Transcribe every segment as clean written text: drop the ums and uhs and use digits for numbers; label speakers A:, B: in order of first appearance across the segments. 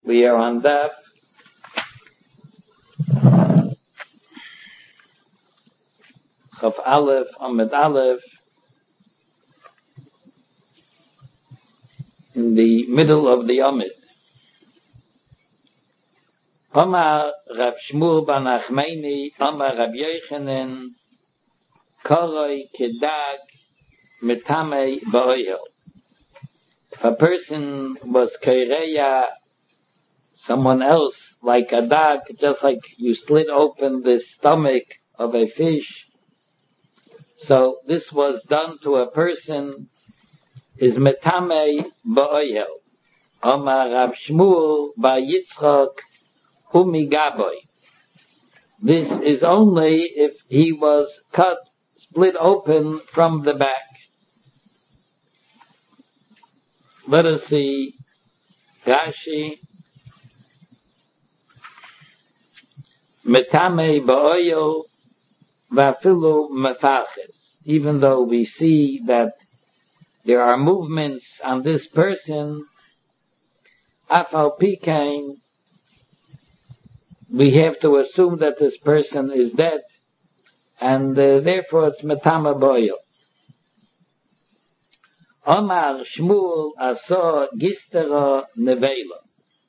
A: We are on Daf Chaf Aleph, Amid Aleph, in the middle of the Amid. Amar Rav Shmuel ben Achmeini, Amar Rav Yochanan, Koroi Kedag Metamei Ba'oyel. If a person was Keireya, someone else, like a dog, just like you split open the stomach of a fish, so this was done to a person, is Metamei Ba'oyel. Amar Rav Shmuel Bar Yitzchak Umigaboy. This is only if he was cut, split open from the back. Let us see Rashi. Metamei ba'oyel va'afilu mefarches. Even though we see that there are movements on this person, afal pikein, we have to assume that this person is dead, and therefore it's metame ba'oyel. Omar Shmuel Asa Gistera Nevela.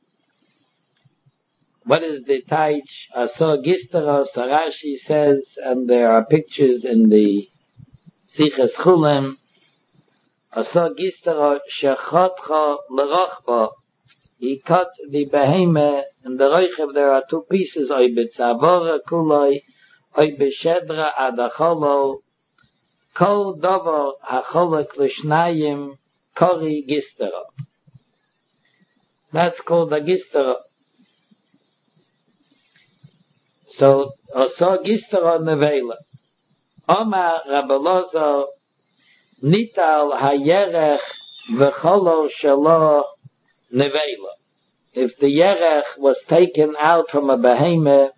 A: What is the taich? Asa Gistera, Sarashi says, and there are pictures in the Siches Chulem. Asa Gistera Shechatcha L'Rochba. He cut the behemah, in the Roichev there are two pieces, Oy B'tzavora Kuloi, Oy B'shedra Adacholo, Kol Dover HaCholek L'Shnayim Kori Gistera. That's called a Gistera. So, Osa Gistera Nevela. Omar Rabbi Elazar Nital HaYerech V'cholo Shelo Nevela. If the Yerech was taken out from a behemoth,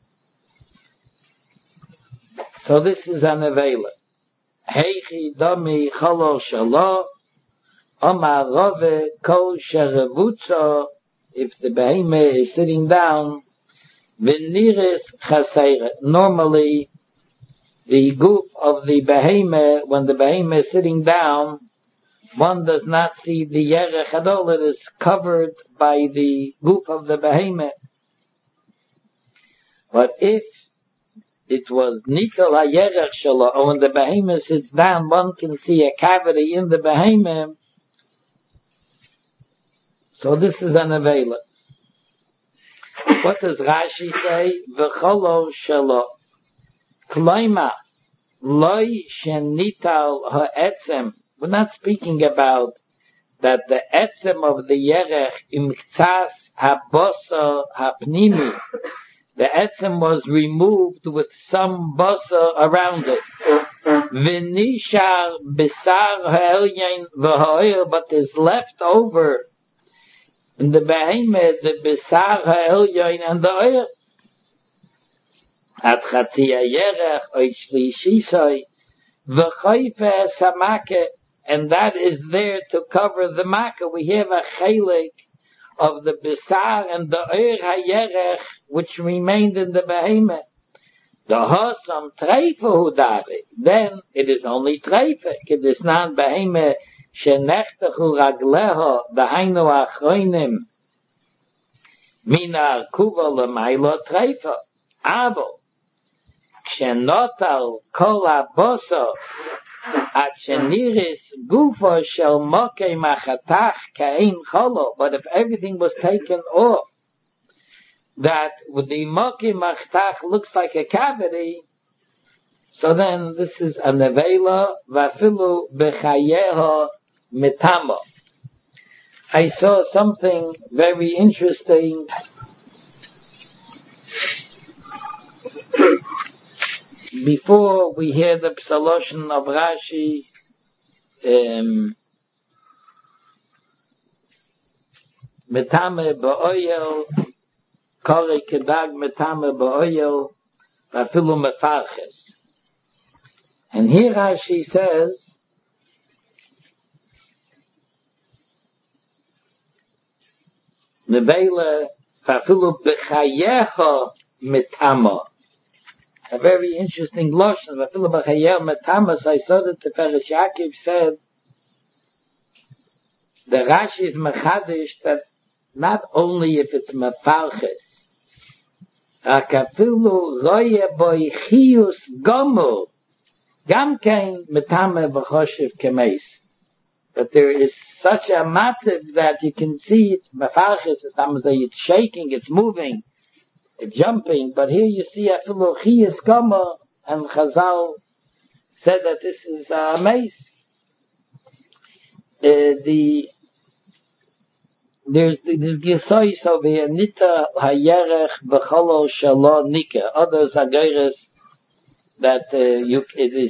A: so this is a Nevela. Heichi Domi Cholo Shelo Omar Rove Kol Sherevutzo. If the behemoth is sitting down, V'niris Chaseire. Normally, the goof of the behemoth, when the behemoth is sitting down, one does not see the Yerech at all. It is covered by the goof of the behemoth. But if it was Nikol HaYerech Shelo, or when the behemoth sits down, one can see a cavity in the behemoth. So this is an avela. What does Rashi say? V'cholo Shelo. Kloima, Loi Shenital HaEtzem. We're not speaking about that the etzem of the Yerech im Ktsas HaBosa HaPnimi. The etzem was removed with some bosa around it. V'nishar Bisar HaElyon V'ha'oyer, but is left over in the behemoth, the Bisar HaElyon and the oyer. At Chatzi HaYerech Oy Shlishisoi V'choife Samake, and that is there to cover the makkah. We have a chelik of the Bisar and the Oyer HaYerech which remained in the behemoth. The Hosam Treife Hudavi, then it is only Treife. It is not behemoth Shenechtechu Ragleho Dahainu Achroinim Mina Kuva L'maylo Treife Avo Shenotal Kol HaBoso At Sheniris Gufo Shel Mokei Machatach Kain Cholo. But if everything was taken off, that with the Mokei Machatach looks like a cavity, so then this is a Nevela Vafilu Bechayeho Mitamo. I saw something very interesting. Before we hear the psaloshin of Rashi, Metame ba'oyel, Kore kedag metame ba'oyel, Vafilu mefarches. And here Rashi says, Nevela Fafilu b'chayecha mitama. A very interesting lotion. Fafilu b'chayecha mitama. So I saw that the Ferish Yaakov said, the Rashi is mechadish that not only if it's mefalches, akafilu roye boi chiyus gomu, gam kein mitame v'choshev kemeis. But there is such a matziv that you can see it's mefalches, it's shaking, it's moving, it's jumping, but here you see afilu chiyus gomu, and Chazal said that this is a mace. There's Gesois over here, Nita Hayerech B'cholo Shalo Nika. Others are geires that you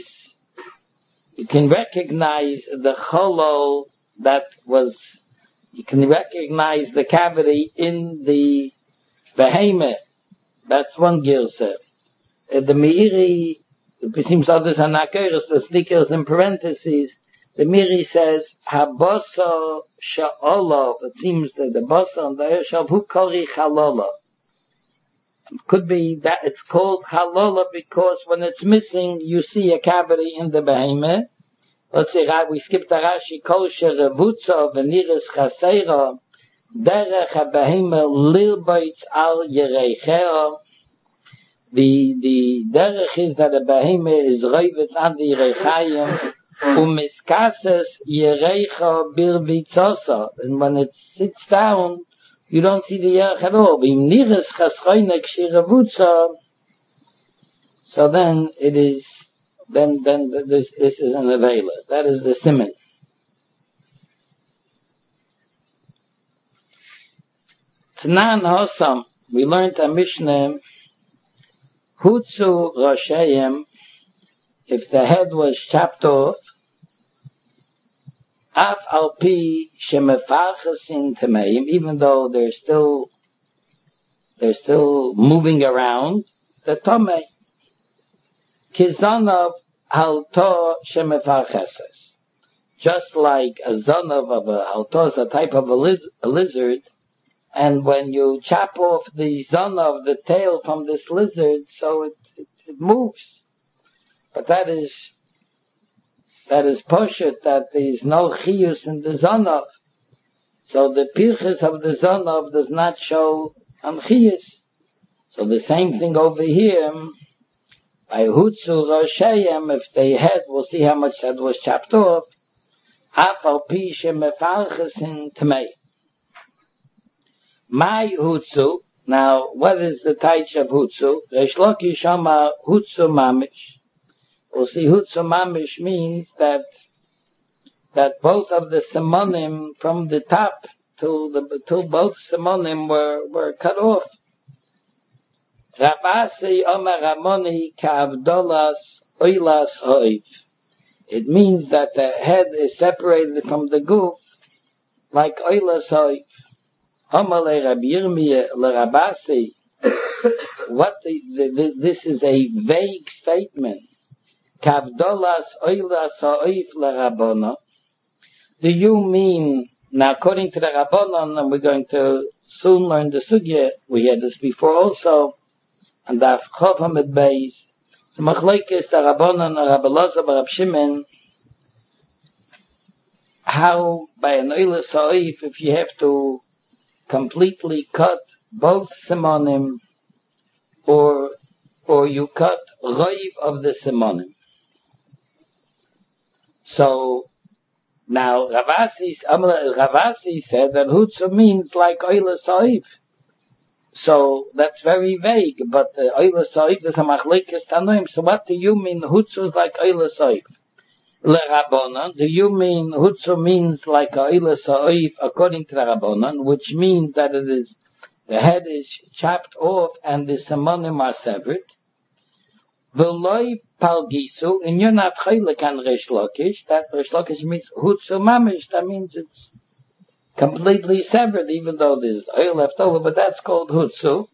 A: can recognize the cholo that was, you can recognize the cavity in the behemoth. That's one girsa. The Meiri, it seems others are not geires, the stickers in parentheses. The Miri says, Haboso sha'olo, it seems that the boso and the ershav, hu kori chalola. It could be that it's called chalola because when it's missing, you see a cavity in the behemoth. Let's say, we skipped the Rashi, kol she'revutzo v'niris chaseira, derech ha-behemoth lirboitz al yereicheo. The derech is that the behemoth is roivet on the yereichayim, Umiskases yereicha birvitzosa, and when it sits down, you don't see the yerech at all. Im niris chaschoinek shiravutza, so then it is, then this is an avela. That is the siman. Tanan Hosam, we learned a Mishnah, Hutzu Roshayim, if the head was chopped off, Af al pi shemefarchasin tameim, even though they're still moving around, the tomei kizanav halto shemefarchases. Just like a zanav of a halto is a type of a lizard, and when you chop off the zanav, the tail from this lizard, so it moves. But that is poshet, that there is no chiyus in the zonav. So the pirchis of the zonav does not show on chiyus. So the same thing over here, by hutzu roshayim, if they had, we'll see how much that was chopped off, afal pi shemefarches in tamei. My hutzu, now what is the taich of hutzu? Reish Lakish amar hutzu mamish. We'll see hutzu mamish means that both of the simonim from the top till both simonim were cut off. Rabasi Omer Ramoni Ka'avdolas Oilas Hoif. It means that the head is separated from the goof like Oilas Hoif. Omer le Rabbi Yirmiyah le Rabasi. This is a vague statement. Kavdolas oilas ha'oif l'Rabbona. Do you mean, now according to the Rabbanon, and we're going to soon learn the sugya, we had this before also, and the Chof HaMed Beis, so Machlekes, the Rabbanon, Rabbi Elazar, Rabbi Shimon, how by an oilas ha'oif, if you have to completely cut both simonim, or you cut roiv of the simonim. So now Ravasi said that hutzu means like oilas ha'oif. So that's very vague. But oilas ha'oif is a machlekes tanoim. So what do you mean hutzu is like oilas ha'oif? LeRabbanan, do you mean hutzu means like oilas ha'oif according to the Rabbanan, which means that it is the head is chopped off and the simonim are severed? V'loi palgisu, and you're not chaylik on Reish Lakish. That Reish Lakish means hutzu mamish. That means it's completely severed, even though there's oil left over. But that's called hutzu.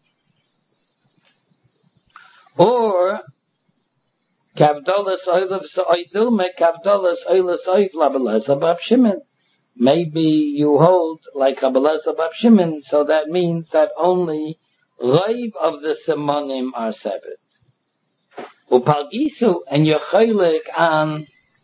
A: Or kavdolas oilav so'oidilme kavdolas oilas oif labelaz abab Shimon. maybe you hold like Rabbi Elazar Bar Shimon, so that means that only Reiv of the Simonim are severed. Upalgisu, and you're chaylik on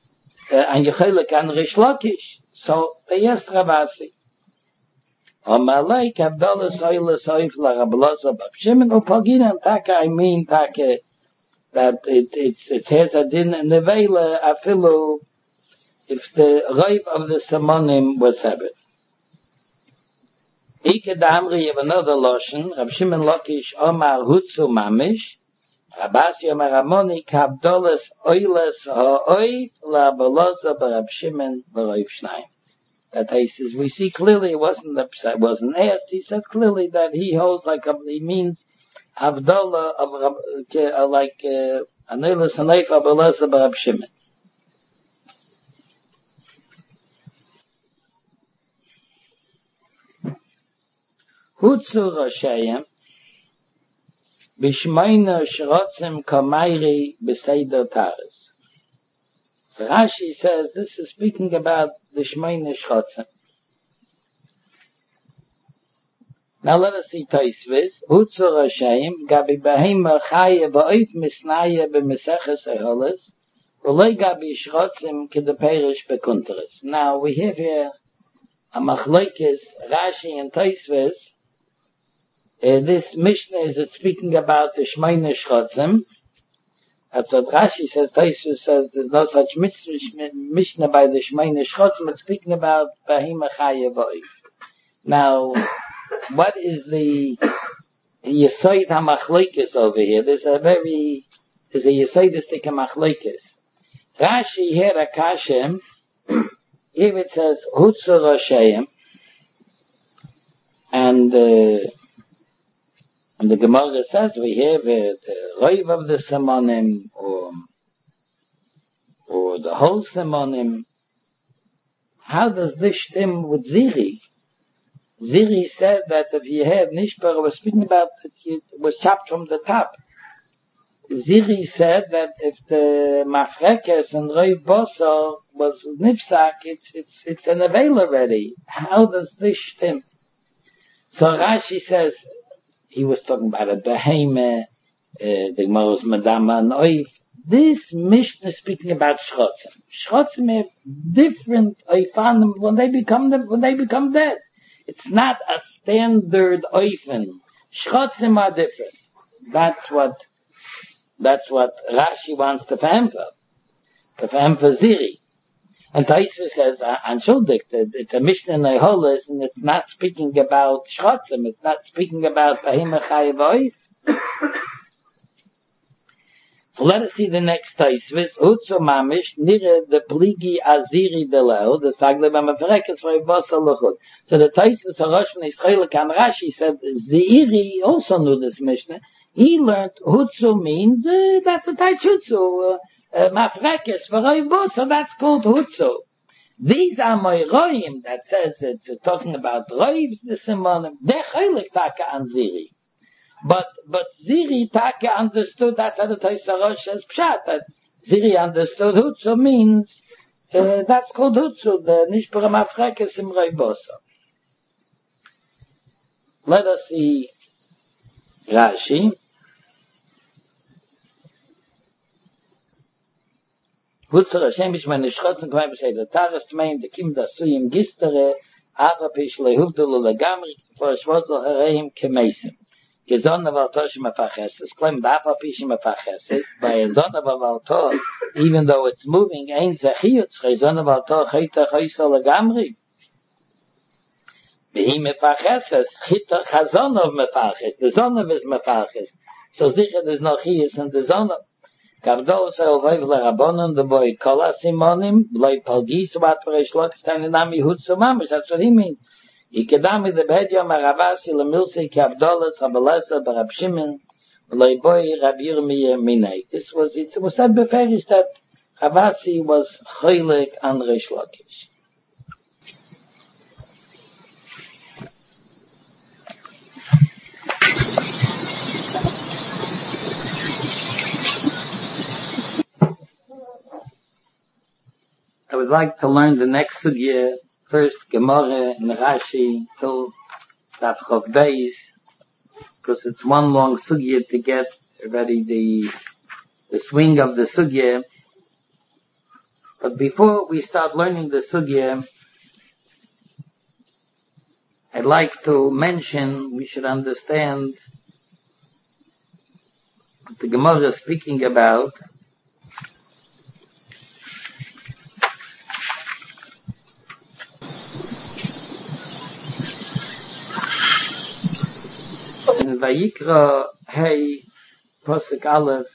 A: Rish Lakish. So they asked Ravasi. Amalei Kabdolas Oilas Oif La Rabbi Elazar Bar Shimon Upalginan Taka, I mean Taka, that it has a din in the Vela Afilu, if the Reiv of the Simonim was severed. Ike Damri, you have another lotion, Rab Shimon Lakish Omar Hutsu Mamish, Rabasi Omar Amoni Kabdolas Oilas Ha'oif La Rabbi Elazar Bar Shimon B'Reiv Shnayim. That he says, we see clearly it wasn't asked, he said clearly that he holds he means Havdalah of Anelis Hanayf Rabbi Elazar Bar Shimon. Hutzu Roshayim Bishmeina Shrotzim Kamayri Beseder Taris. So Rashi says this is speaking about the Shmeina Shrotzim. Now let us see Taisvis. Hutzu Roshayim Gabi Bahima Chaya Ba'oif Misnaya B'Meseches Eholes Ulei Gabi Shrotzim Kedeperish Bekunteres. Now we have here a Machlokes Rashi and Taisvis. This Mishnah is speaking about the Shmeina Shrotzim. That's what Rashi says. Taisvis says there's no such Mishnah by the Shmeina Shrotzim. It's speaking about Bahima Chaya Ba'oif. Now, what is the Yesod HaMachlokes over here? There's a Yesodistic HaMachlokes. Rashi here Akashem, here it says Hutzu Roshayim, and the Gemara says we have the Reiv of the Simonim, or the whole Simonim. How does this stem with Ziri? Ziri said that if you have Nishbar, was speaking about that it was chopped from the top. Ziri said that if the Mafrekes and Reiv Bosor was Nifsak, it's an avail already. How does this stem? So Rashi says, he was talking about a behemah, the Gemara's Madama and Oif. This Mishnah is speaking about Shrotzim. Shrotzim have different Oifanim when they become dead. It's not a standard Oifen. Shrotzim are different. That's what Rashi wants to fahem for Ziri. And Taisva says, Anschuldich, it's a Mishnah in Eholes, and it's not speaking about Shrotzim, it's not speaking about Bahima Chaya Ba'oif. So let us see the next Taisva. Hutzu Mamish, Nire de Pligi Aziri de Leo, the Sagle B'Maferekes Reiv Bosor L'chud. So the Taisva Sarosh Nisrael Kan Rashi said, Ziri also knew this Mishnah. He learned Hutzu means, that's a Taitshutzu, Mafrekes for Reiv Bosor, that's called Hutzu. These are Moiroim that says it's talking about Reivs, the Simonim, they're Chaylik Taka and Ziri. But Ziri Taka understood, that's how the Taisarosh says Pshat, that Ziri understood Hutzu means, that's called Hutzu, the Nishbara Mafrekes in Reiv Bosor. Let us see Rashi. Hutzu Hashem Bishmeina Shrotzim K'may B'Seder Taris Tmeim Dekim Dasuyim Gistere Avapish Lehuvdulu Legamri for Shvozel Hareim Kemesim. Gezonne Valtor Shemafacheses claimed Avapish Shemafacheses by a Zonne Valtor, even though it's moving, Ein Zechiyutz Gezonne Valtor Chayta Chaysol Legamri. Behi Mefacheses Chita Chazonov Mefaches. The Zonne is Mefaches. So sicher there's no Chiyus in the Zonne. Kabdos Elvayv LeRabbonon, the boy Kola Simonim, Blei Palgis, what Reish Lakish Tanenami Hutzu Mamish, that's what he means. Ikedami the Bedya Maravasi Lemilsi Kabdolas Rabbi Elazar Bar Shimon, Blei boy Rabbi Yirmiyah Minei. It was said beferish that Ravasi was Chaylik and Reish Lakish. I would like to learn the next sugya first Gemara in Rashi till Daf Chof Beis, because it's one long sugya to get ready the swing of the sugya. But before we start learning the sugya, I'd like to mention, we should understand what the Gemara is speaking about. In Vayikra, hey, Posuk Aleph,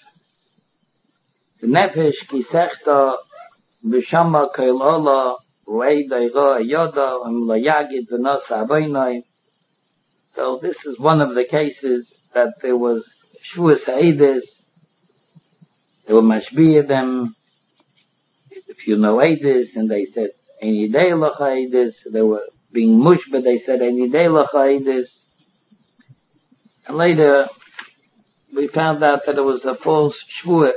A: Nefesh ki sechta b'shama koil ola u'eidai ro'a yoda lo yagid v'nosa aboinoi. So this is one of the cases that there was Shvuas Ha'edis, they were mashbiya them, if you know Edis, and they said, Ein yidei locha Edis, they were being mushba, they said, Ein yidei locha Edis. And later, we found out that it was a false shvuah.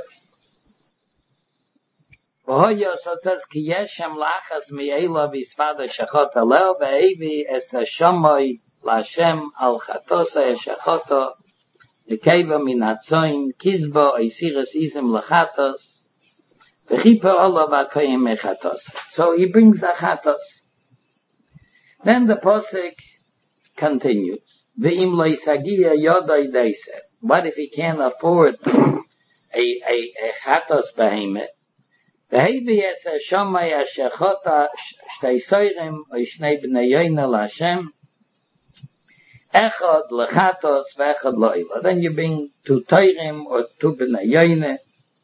A: V'hoya, so it says, Ki yeshem lachas mi'ela v'isvada shachot alel v'evi es hashamoi l'Hashem al chatosa eshachota v'keva min hatzoin kizbo oisiris izim l'chatos v'chipa ola v'akoyim mechatos. So he brings the chatos. Then the posik continues. V'im lo'isagiya yodoi deise. What if he can't afford a chatos behemoth? V'hevi es hashamai hashachota shtei soirim o shnei b'nei yoina l'Hashem echad l'chatos v'echad lo'ila. Then you bring two toirim or two b'nei yoina.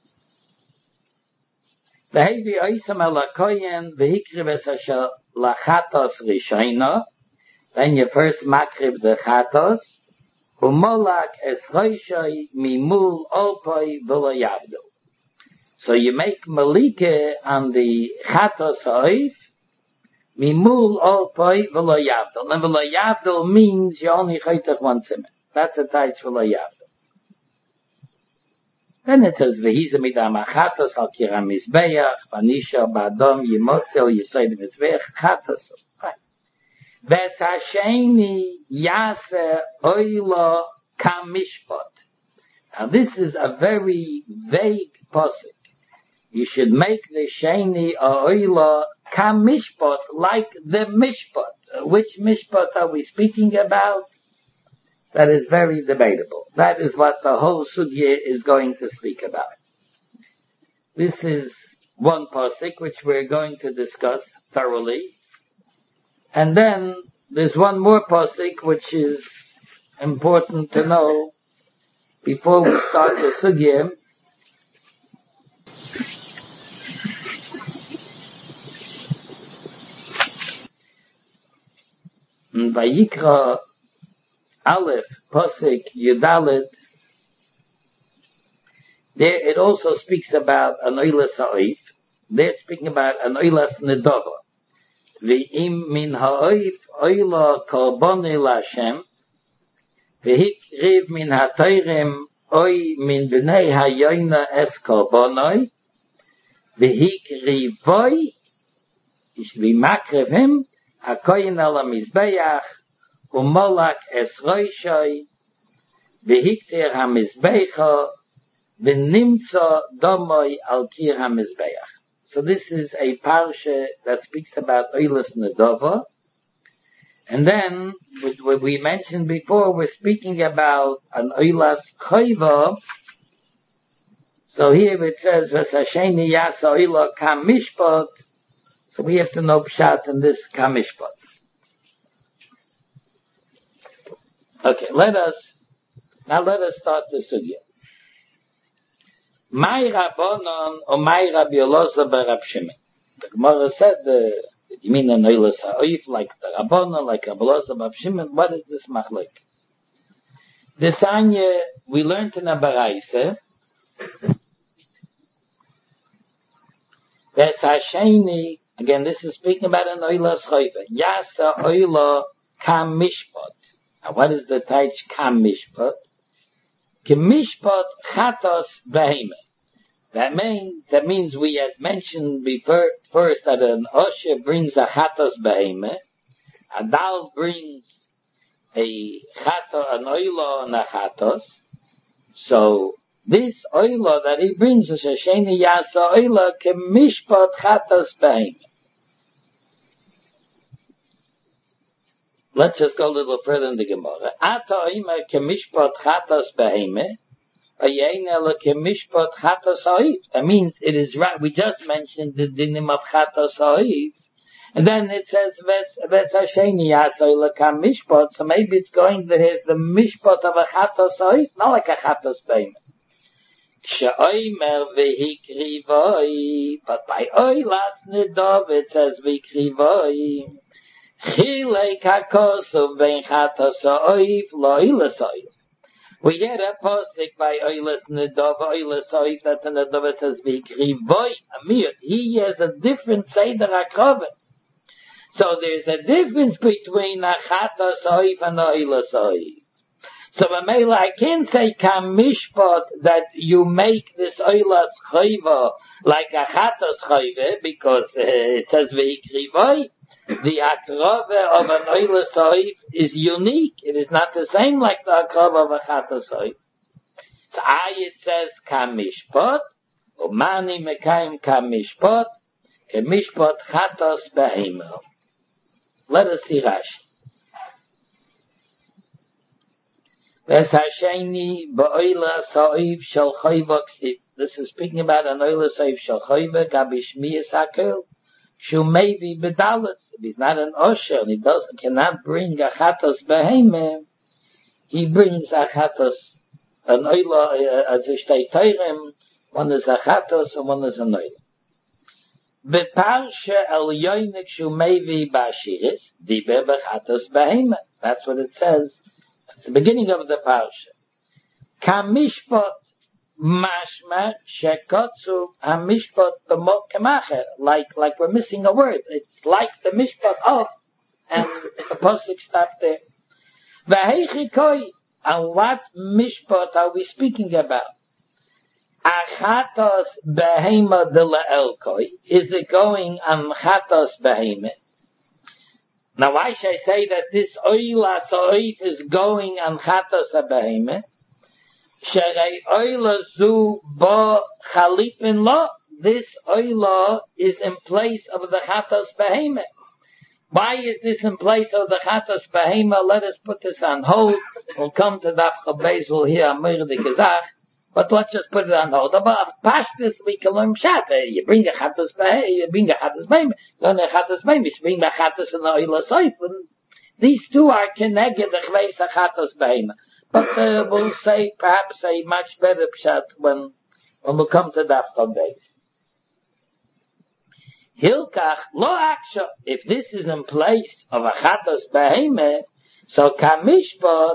A: V'hevi oisam el hakoyen v'hikriv es hasha l'chatos rishoina. Then you first makrib the chatos, umolak es roishai mimul olpoi v'lo yavdo. So you make malike on the chatos ha'oif, mimul olpoi v'lo yavdo. And v'lo yavdo means you only chaytach one simen. That's a taich v'lo yavdo. Then it says, v'hiza midam chatos al kiram mizbeach, v'nisha ba'adom yimotzel yisoid mizbeach, chatos. Ves hasheni yase oila kamishpot. Now this is a very vague posuk. You should make the sheni oila kamishpot like the mishpot. Which mishpot are we speaking about? That is very debatable. That is what the whole sugya is going to speak about. This is one posuk which we're going to discuss thoroughly. And then there's one more pasuk which is important to know before we start the sugya. In Vayikra Aleph pasuk Yudalet, there it also speaks about an oilas ha'oif. They're speaking about an oilas nedava. V'im min ha'oif oila korboni l'Hashem v'hikriv min ha'toirem oi min b'nei ha'yoina es korbonoi v'hikrivoi v'makriv him ha'koyin al ha'mizbeach u'molak es roishoi v'hiktir ha'mizbecha v'nimtzo domoi al kir ha'mizbeach. So this is a parsha that speaks about Oilas Nedava. And then, what we mentioned before, we're speaking about an Oilas Chayva. So here it says, V'sasheni yasa oila kamishpat. So we have to know pshat in this kamishpat. Okay, let us start the sugya. My Rabbanon or my Rabbi Elazar bar Rab Shimon. The Gemara said, you mean an oilas ha'oif like the Rabbanon, like Rabbi Elazar bar Rab Shimon? What is this machlek? This anya we learned in a baraisa. There's hasheni. Again, this is speaking about an oilas chayva. Yasa oila kam mishpat. Now, what is the taich kam mishpat? Mishpat chatos behemoth. That means we had mentioned before first that an Osher brings a Chatos Behemah, a Dal brings an Oilo and a Chatos. So this Oilo that he brings is a Sheni Yasa Oilo Kemishpat Chatos Behemah. Let's just go a little further in the Gemara. Ata Oima Kemishpat Chatos Behemah. That means it is right. We just mentioned the dinim of chatos ha'oif, and then it says ves hasheni yasoy lekam mishpat. So maybe it's going that here's the mishpat of a chatos ha'oif, not like a chatos beim. Ksheoimer v'hikrivoi, but by oilas nidov it says v'hikrivoi. Chilei kakosu vein chatos ha'oif lo ilasoy. We get a posik by Oilas Nedova, Oilas Oif, that the Nedova says, V'ikrivoy amir. He has a different Seder HaKrovet. So there's a difference between a Chatos Oif and a Oilas Oif. So Mamela, I can't say Kamishpot that you make this Oilas Choiva like a Chatos Choiva, because it says V'ikrivoy. The akrava of an oilas oif is unique. It is not the same like the akrava of a chatos oif. So it says kamishpot, umani mekayim kamishpot, kemishpot chatos behemah. Let us see Rashi. Ves hasheni ba'oilas oif shel choiva ksiv. This is speaking about an oilas oif shel choiva gabishmiyas hakel. Shumevi bedalas. If he's not an osher, he cannot bring a chatos behemah. He brings a chatos, an oila, as a shtei. One is a chatos and one is an oila. Beparsha el yoinik shumevi bashiris, diber bechatos behemah. That's what it says at the beginning of the parsha. Kamishpot mashma shekotsu hamishpot b'mot kemacher. Like we're missing a word. It's like the mishpot of, and the pasuk stopped there. V'heichikoi, and what mishpot are we speaking about? Achatos behema de la'elkoi. Is it going on chatos behema? Now why should I say that this oila soif is going on chatos behema? Sherei oila zu bo chalipin lo. This oila is in place of the chatos behema. Why is this in place of the chatos behema? Let us put this on hold. We'll come to Daf Chabez. We'll hear Amir the Gezach. But let's just put it on hold. But past this we can learn shat. You bring a chatos behema. You bring a chatos behema. Learn a chatos behema. You bring a chatos and the oila soif. These two are connected. The chveis a chatos behema. But we'll say perhaps a much better pshat when we come to Daf Chabez. Hilkach lo aksha. If this is in place of a chatos behemah, so kamishpot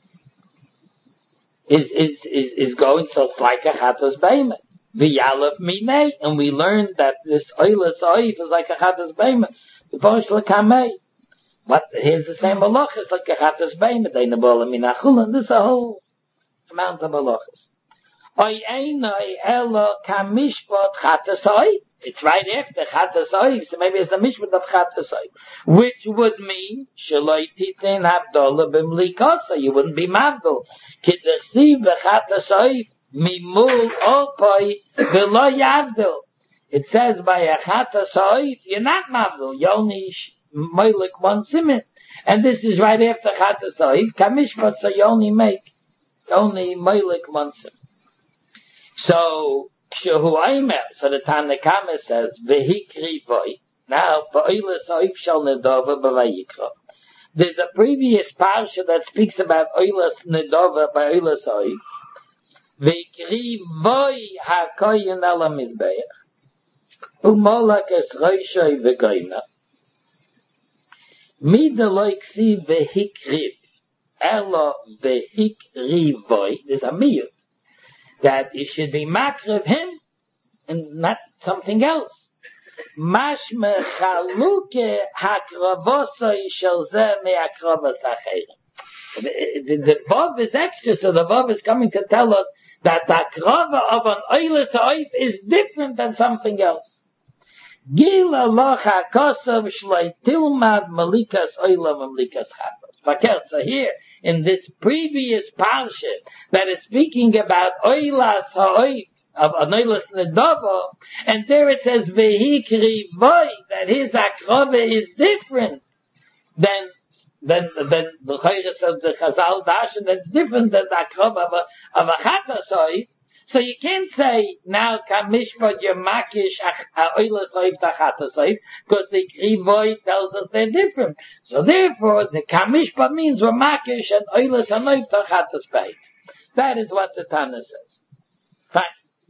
A: is going, so it's like a chatos behemah. V'yalav minei, and we learned that this oilas oif is like a chatos behemah. The voice lekamei. But here's the same halachas, it's like a chatos behemah. They nabol minachulin. There's a whole amount of halachas. Oy einoi elo kamishpot chatos oif. It's right after chatos oif, so maybe it's the mishpat of chatos oif, which would mean sheloi titin havdola b'mlikosa. You wouldn't be mavdol. K'dersiv v'chatos oif mimul opoi v'lo yavdol. It says by a chatos oif you're not mavdol. You only moilik one siman, and this is right after chatos oif kamishpat. So you only moilik one siman. So the Tanakama says, V'hikri voi. Now, V'oilas oif shel nedova b'vayikra. There's a previous parsha that speaks about oilas nedova by oilas oif. V'hikri voi ha'koyin ala mizbeach. U'molak es roishoi v'goyna. Mida lo iksi v'hikri. Elo v'hikri voi. There's a miyut. That it should be makriv him and not something else. Mashme chaluke hakravosoi shel zeh me'akravos ha'cherim. The Vav is extra, so the Vav is coming to tell us that the akrava of an oiles ha'oif is different than something else. Gil Allah ha'kosav shloi tilmad malikas oilam malikas chatos. So here, in this previous parsha that is speaking about oilas ha'oif, of Anoilas Nedava, and there it says Vehikri Voi, that his akrava is different than the Chayres of the Chazal Darshan, that's different than the akrava of a Chatasoi. So you can't say now Kamishpat Yamakish Oilas Oif Tachatasoi, because the Kri Voi tells us they're different. So therefore the Kamishpat means Ramakish and Oilas Anoif Tachatasoi. That is what the Tana says. Fine.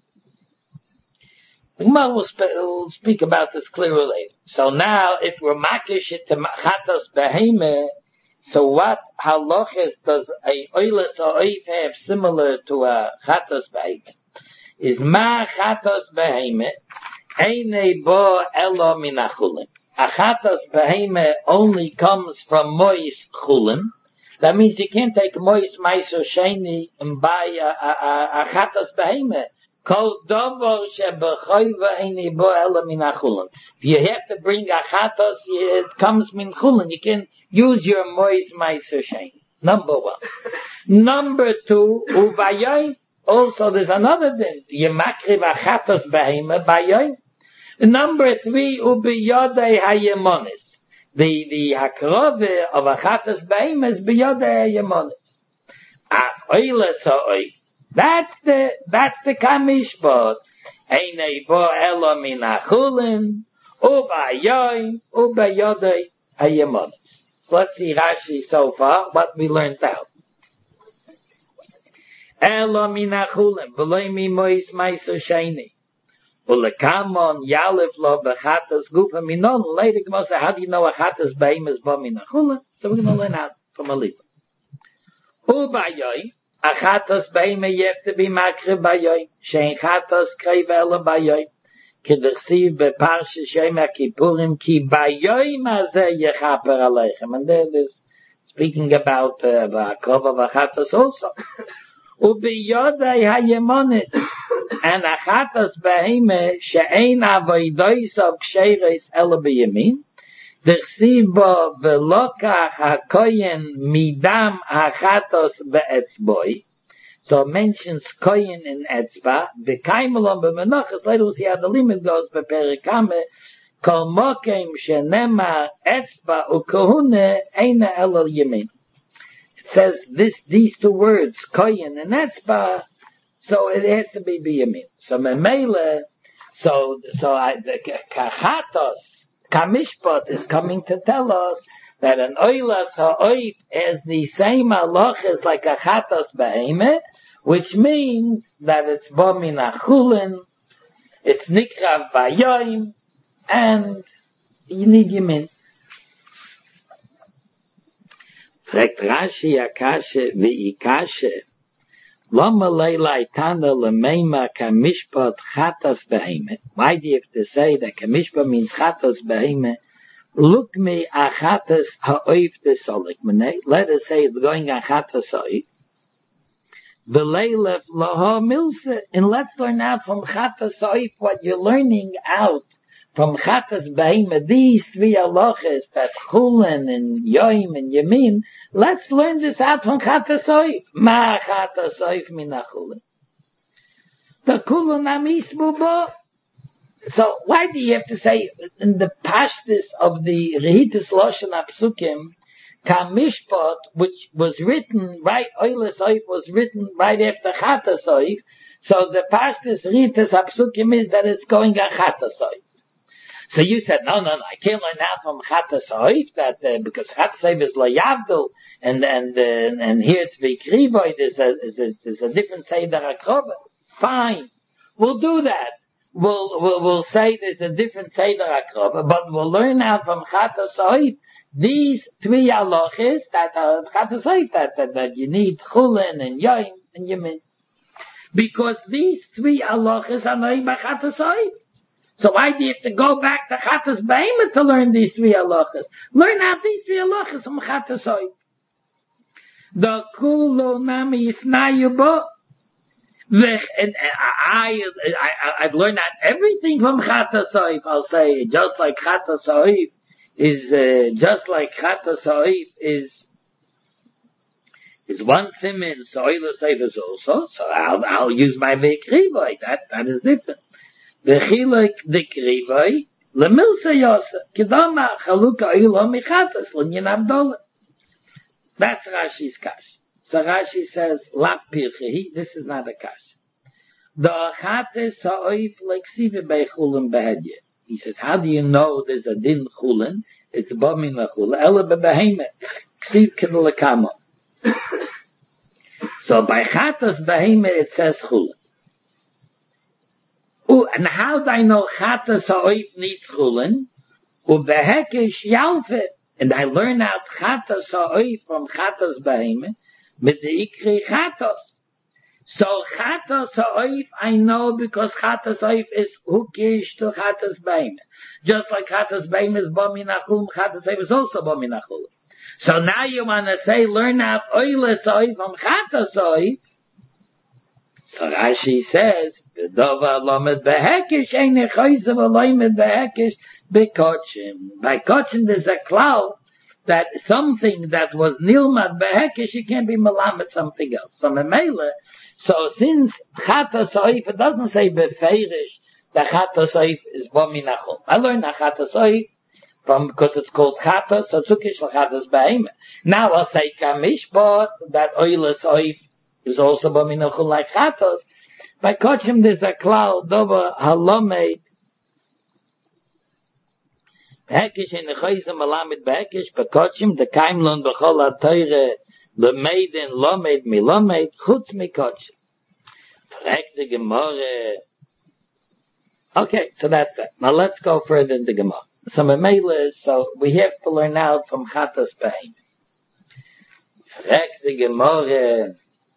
A: Gemara will speak about this clearly later. So now, if we're makish it to chatos beheme, so what halachas does a oilas ha'oif have similar to a chatos beheme? Is ma chatos beheme eine bo elo min achulin. A chatos beheme only comes from mois chulin. That means you can't take mois maiso sheni and buy a chatos beheme. If you have to bring a chatos, it comes min chulin. You can use your mois meiser shein. Number one. Number two, uvayoy. Also, there's another thing. You makriv a chatos behema bayoy. Number three, ubiyodei hayemonis. The hakrove of a chatos behema is biyodei hayemonis. Af oiles ha'oy. That's the kamishpot. Einei bo elo min achulin, ubayoy, ubayodei hayemonis. Let's see Rashi so far, what we learned out. Elo min achulin, v'loi mi mois meiser sheini. Ulekamon yalif lo bechatas gufa minon. Later, Gemara says, how do you know a chatas beim is bo min achulin? So we're going to learn out from a libra. Ubayoy, a chatos beime you have to be makriv bayoy. Shein chatos kreiv ela bayoy. K'dersiv beparsha Shem HaKippurim ki bayoy mazeh yechaper aleichem. And there it is speaking about the akrov of a chatos also. Ubiyodei hayemonis. And a chatos beime she'ein avoidois of ksheres ela beyamin. Dersiv bo velokach hakoyen midam hachatos be'etzboi. So it mentions koyen in etzba. V'kaimelon b'menachas. Later we'll see how the limit goes. Beperikame kol mokem shenemar etzba ukohune eina elal yemin. It says these two words, koyen and etzba. So it has to be biyamin. So memele. So the kachatos. Kamishpat is coming to tell us that an oilas ha'oif is the same halachas like a chatos beheme, which means that it's bo min achulin, it's nikrav bayoim, and you need yamin. Fragt Rashi akashe v'ikashe, lama leilai tana lemeima kamishpat chatas beheme. Why do you have to say that kamishpat means chatas beheme? Look me a chatas ha'oif desolik. Let us say it's going a chatas ha'oif. V'leilef laha milse. And let's learn out from chatas ha'oif what you're learning out from chatas beheme. These three halachas, that chulin and yoim and yamin, let's learn this out from chatas ha'oif. Ma chatas ha'oif min ha'chulin. The chulin amis bubo. So why do you have to say in the pashtus of the Rehitas Loshen HaPsukim, Kamishpat, which was written right, Oiles Oif was written right after Chatas Oif, so the pashtus Rehitas HaPsukim is that it's going on Chatas Oif. So you said, no, I can't learn out from Chatas Oif, that, because Chatas Oif is Lo Yavdil, and here it's Vikrivoy, there's a different Seder HaKrova. Fine. We'll do that. We'll say there's a different Seder HaKrova, but we'll learn out from Chatas Oif these three halachas that are Chatas Oif, that you need Chulin and Yoim and Yamin. Because these three halachas are known by Chatas Oif. So why do you have to go back to Chatas Behema to learn these three halachas? Learn out these three halachas from Chatas Oif. The Kulo Nami Yisnayubo. And I've learned that everything from Chata Soif. I'll say just like Chata Soif is one siman. So Oila Soif is also. So I'll use my Vekrivoi. That is different. Vechilek the Krivoi lemilsa Yosa Kidama Chaluka Oila Michatas Linyan Abdullah. That's Rashi's kash. So Rashi says, Lap Pirchehi, this is not a kash. The Achate Sa'oif like Sive Bei Chulin Behedye. He says, how do you know there's a din Chulin? It's Bomin Chulin. Ela Bebehemet. Ksiv Kedalakamo. So by Chatas Behemet it says Chulin. And how do I know Chatas Sa'oif needs Chulin? Ubehekish Yalfet. And I learn out Chatas Ha'oif from Chatas Behemoth with the Ikri Chatas. So Chatas Ha'oif I know because Chatas Ha'oif is Hukish to Chatas Behemoth. Just like Chatas Behemoth is Bominachum, Chatas Ha'oif is also Bominachum. So now you want to say, learn out Oiles Ha'oif from Chatas Ha'oif. So Rashi says, V'dova lomed behekish, ein echoizav aloimed behekish, bekochim. By kochim there's a cloud that something that was nilmad behekish, it can be melamed something else. So memele, so since Chatas Ha'oif, it doesn't say befeirish, that Chatas Ha'oif is bominachol. I learned that Chatas Ha'oif because it's called Chatas, so tzukish l'Chatas Behemoth. Now I'll say kamishbot, that Oiles Ha'oif is also bominachol like Chatas. By kochim there's a cloud, dova halomed, Behekish in the Chayzim Alamid Behekish, Bekochim, the Kaimlon Bechol HaToyre, the Maiden Lomed Milomed, Chutz Mikochim. Frag the Gemara. Okay, so that's that. Now let's go further in the Gemara. So we have to learn out from Chatas Behemoth. Frag the Gemara.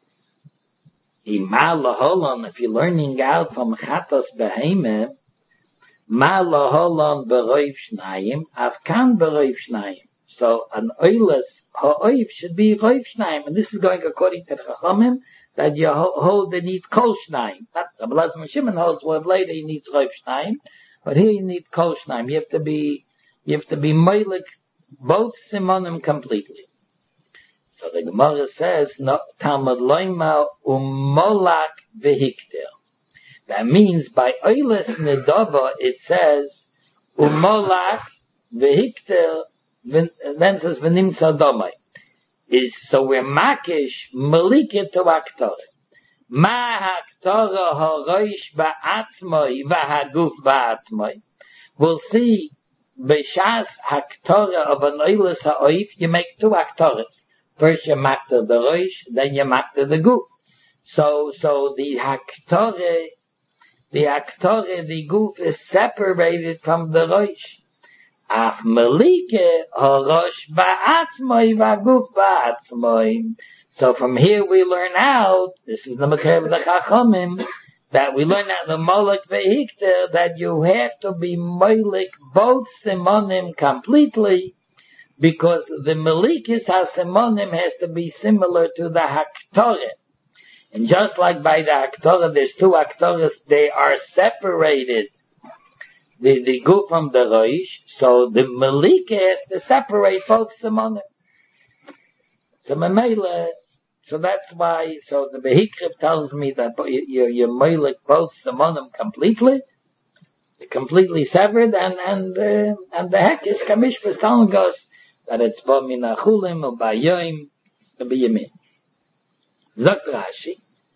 A: If you're learning out from Chatas Behemoth, Ma laholon beroiv shnayim, afkan beroiv shnayim. So an oiles ha'oiv should be roiv shnayim, and this is going according to the Chachamim that you hold the need kol shnayim. Not Rabbi Elazar Shimon holds where later he needs roiv shnayim, but here you need kol shnayim. You have to be moilik both simonim completely. So the Gemara says, no Talmud loima umolak vehikter. That means by Oiles Nedova it says Umolach vehikter, then it says V'nimtza domai. So we're makish malike to Aktorah. Ma Aktorah ha'roish ba'atzmoi v'haguf ba'atzmoi. We'll see B'shas Aktorah of an Oiles ha'oif, you make two Aktorahs. First you makter the roish, then you makter the guf. So the Aktorah, the guf is separated from the rosh. Ach melike horosh ba'atzmoi v'aguf ba'atzmoi. So from here we learn out, this is the Mechaber of the Chachamim, that we learn out the Molek v'hikter, that you have to be moilik both simonim completely, because the melikis ha-simonim has to be similar to the haktorah. And just like by the Aktorah, there's two Aktorahs, they are separated. The guf from the roish, so the Malika has to separate both Simonim. So Mamela, so that's why, so the Behikriv tells me that you're Meilik both Simonim completely severed, and the Hekish Kamishpa is telling us that it's Bomin Achulim, or Bayoim, or Biyamin. Zok Rashi,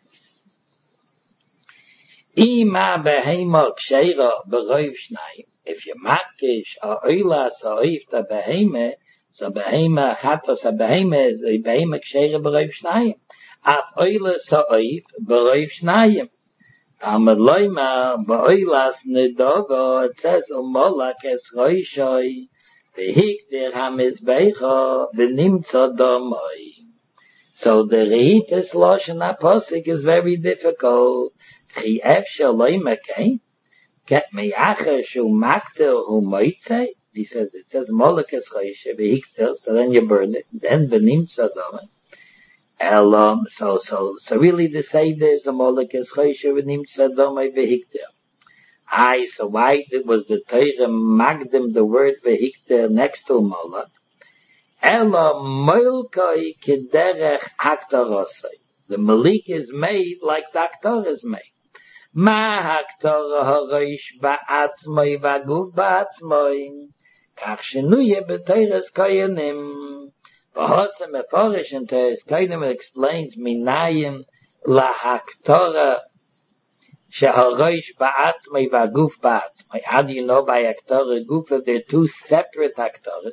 A: Ima behema ksheira beroiv shnayim. If you makish or oilas or ifta behema, so behema chatos a behema is a behema ksheira beroiv shnayim. Af oilas or if beroiv shnayim. Amad loima beoilas nedogo, it says umolak es roishoi, vehikdir hamizbecha, v'nimtza domoi. So the Rehitas Lashon HaPosik is very difficult. Chi efshel loy mekei, get me acher shu makter hu moitze. He says, it says molekes choishe v'hikter, so then you burn it, then benimtza domoi. So really the Seder is a Molekes Choshe v'nimtza domei v'hikter. So why was the Torah magdim the word v'hikter next to Molek? Elo moilkoi kederech haktorosai. The Malik is made like the Haktor is made. Ma Haktor horosh ba'atzmoi v'aguf ba'atzmoi. Kach shenuye b'Torah's koyanim. V'hosem meforish in Torah's koyanim explains minayim la Haktorah shehorosh ba'atzmoi v'aguf ba'atzmoi. How do you know by Haktorah Gufa they're two separate Haktorahs?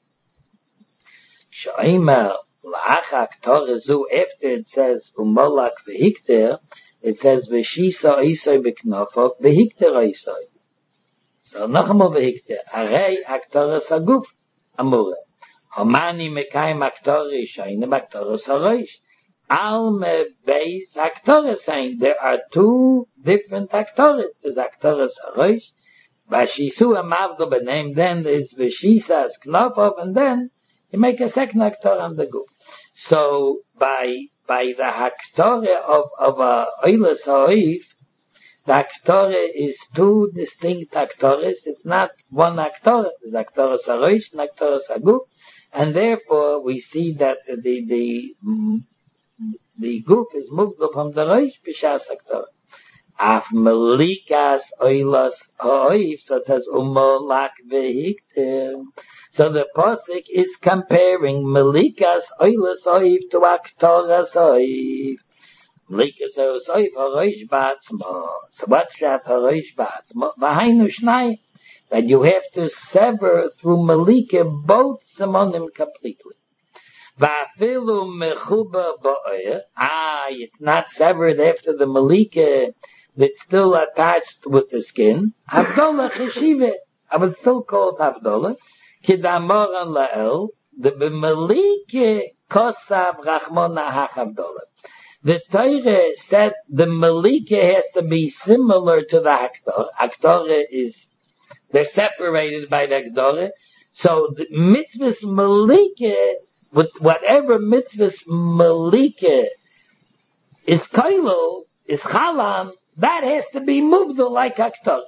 A: Shoimer la'ach Haktorah zu, after it says umolak v'hikter, it says v'shisa isoi b'knofov v'hikter isoi. So nachamo v'hikter, arei Haktorah saguf amure. Homani mekayim Haktorah ishoinim Haktorah saroish. Alme beis Haktorah saying there are two different Haktorahs. There's Haktorah saroish, v'shisu amavdo b'neim, then there's v'shisa as knofov, and then you make a second Haktorah on the guf. So by the Haktorah of Oilus Ha'oif, the Haktorah is two distinct Haktorahs. It's not one Haktorah. There's Haktorah Saroish and Haktorah Saguf, and therefore we see that the guf is moved from the Roish B'Shas Haktorah. Af Melikas Oilus Ha'oif, so it says Umolak V'Hikter. So the Pasuk is comparing Melikas Oilus Oif to Haktorah Oif. Melikas Oilus Oif Horosh Ba'atzmo. So what's that Horosh Ba'atzmo? V'hainu shnai. That you have to sever through Melika both Simonim completely. V'afilu mechuba ba'oyer. It's not severed after the Melika that's still attached with the skin. Havdolah Cheshive. I would still call it Havdolah. Kidamoran la'el, the Melike kosav rachmona hachavdolah. The Torah said the Melike has to be similar to the Haktorah. Haktorah is, they're separated by the Haktorah. So the mitzvahs Melike, with whatever mitzvahs Melike is kailo, is chalam, that has to be moved like Haktorah.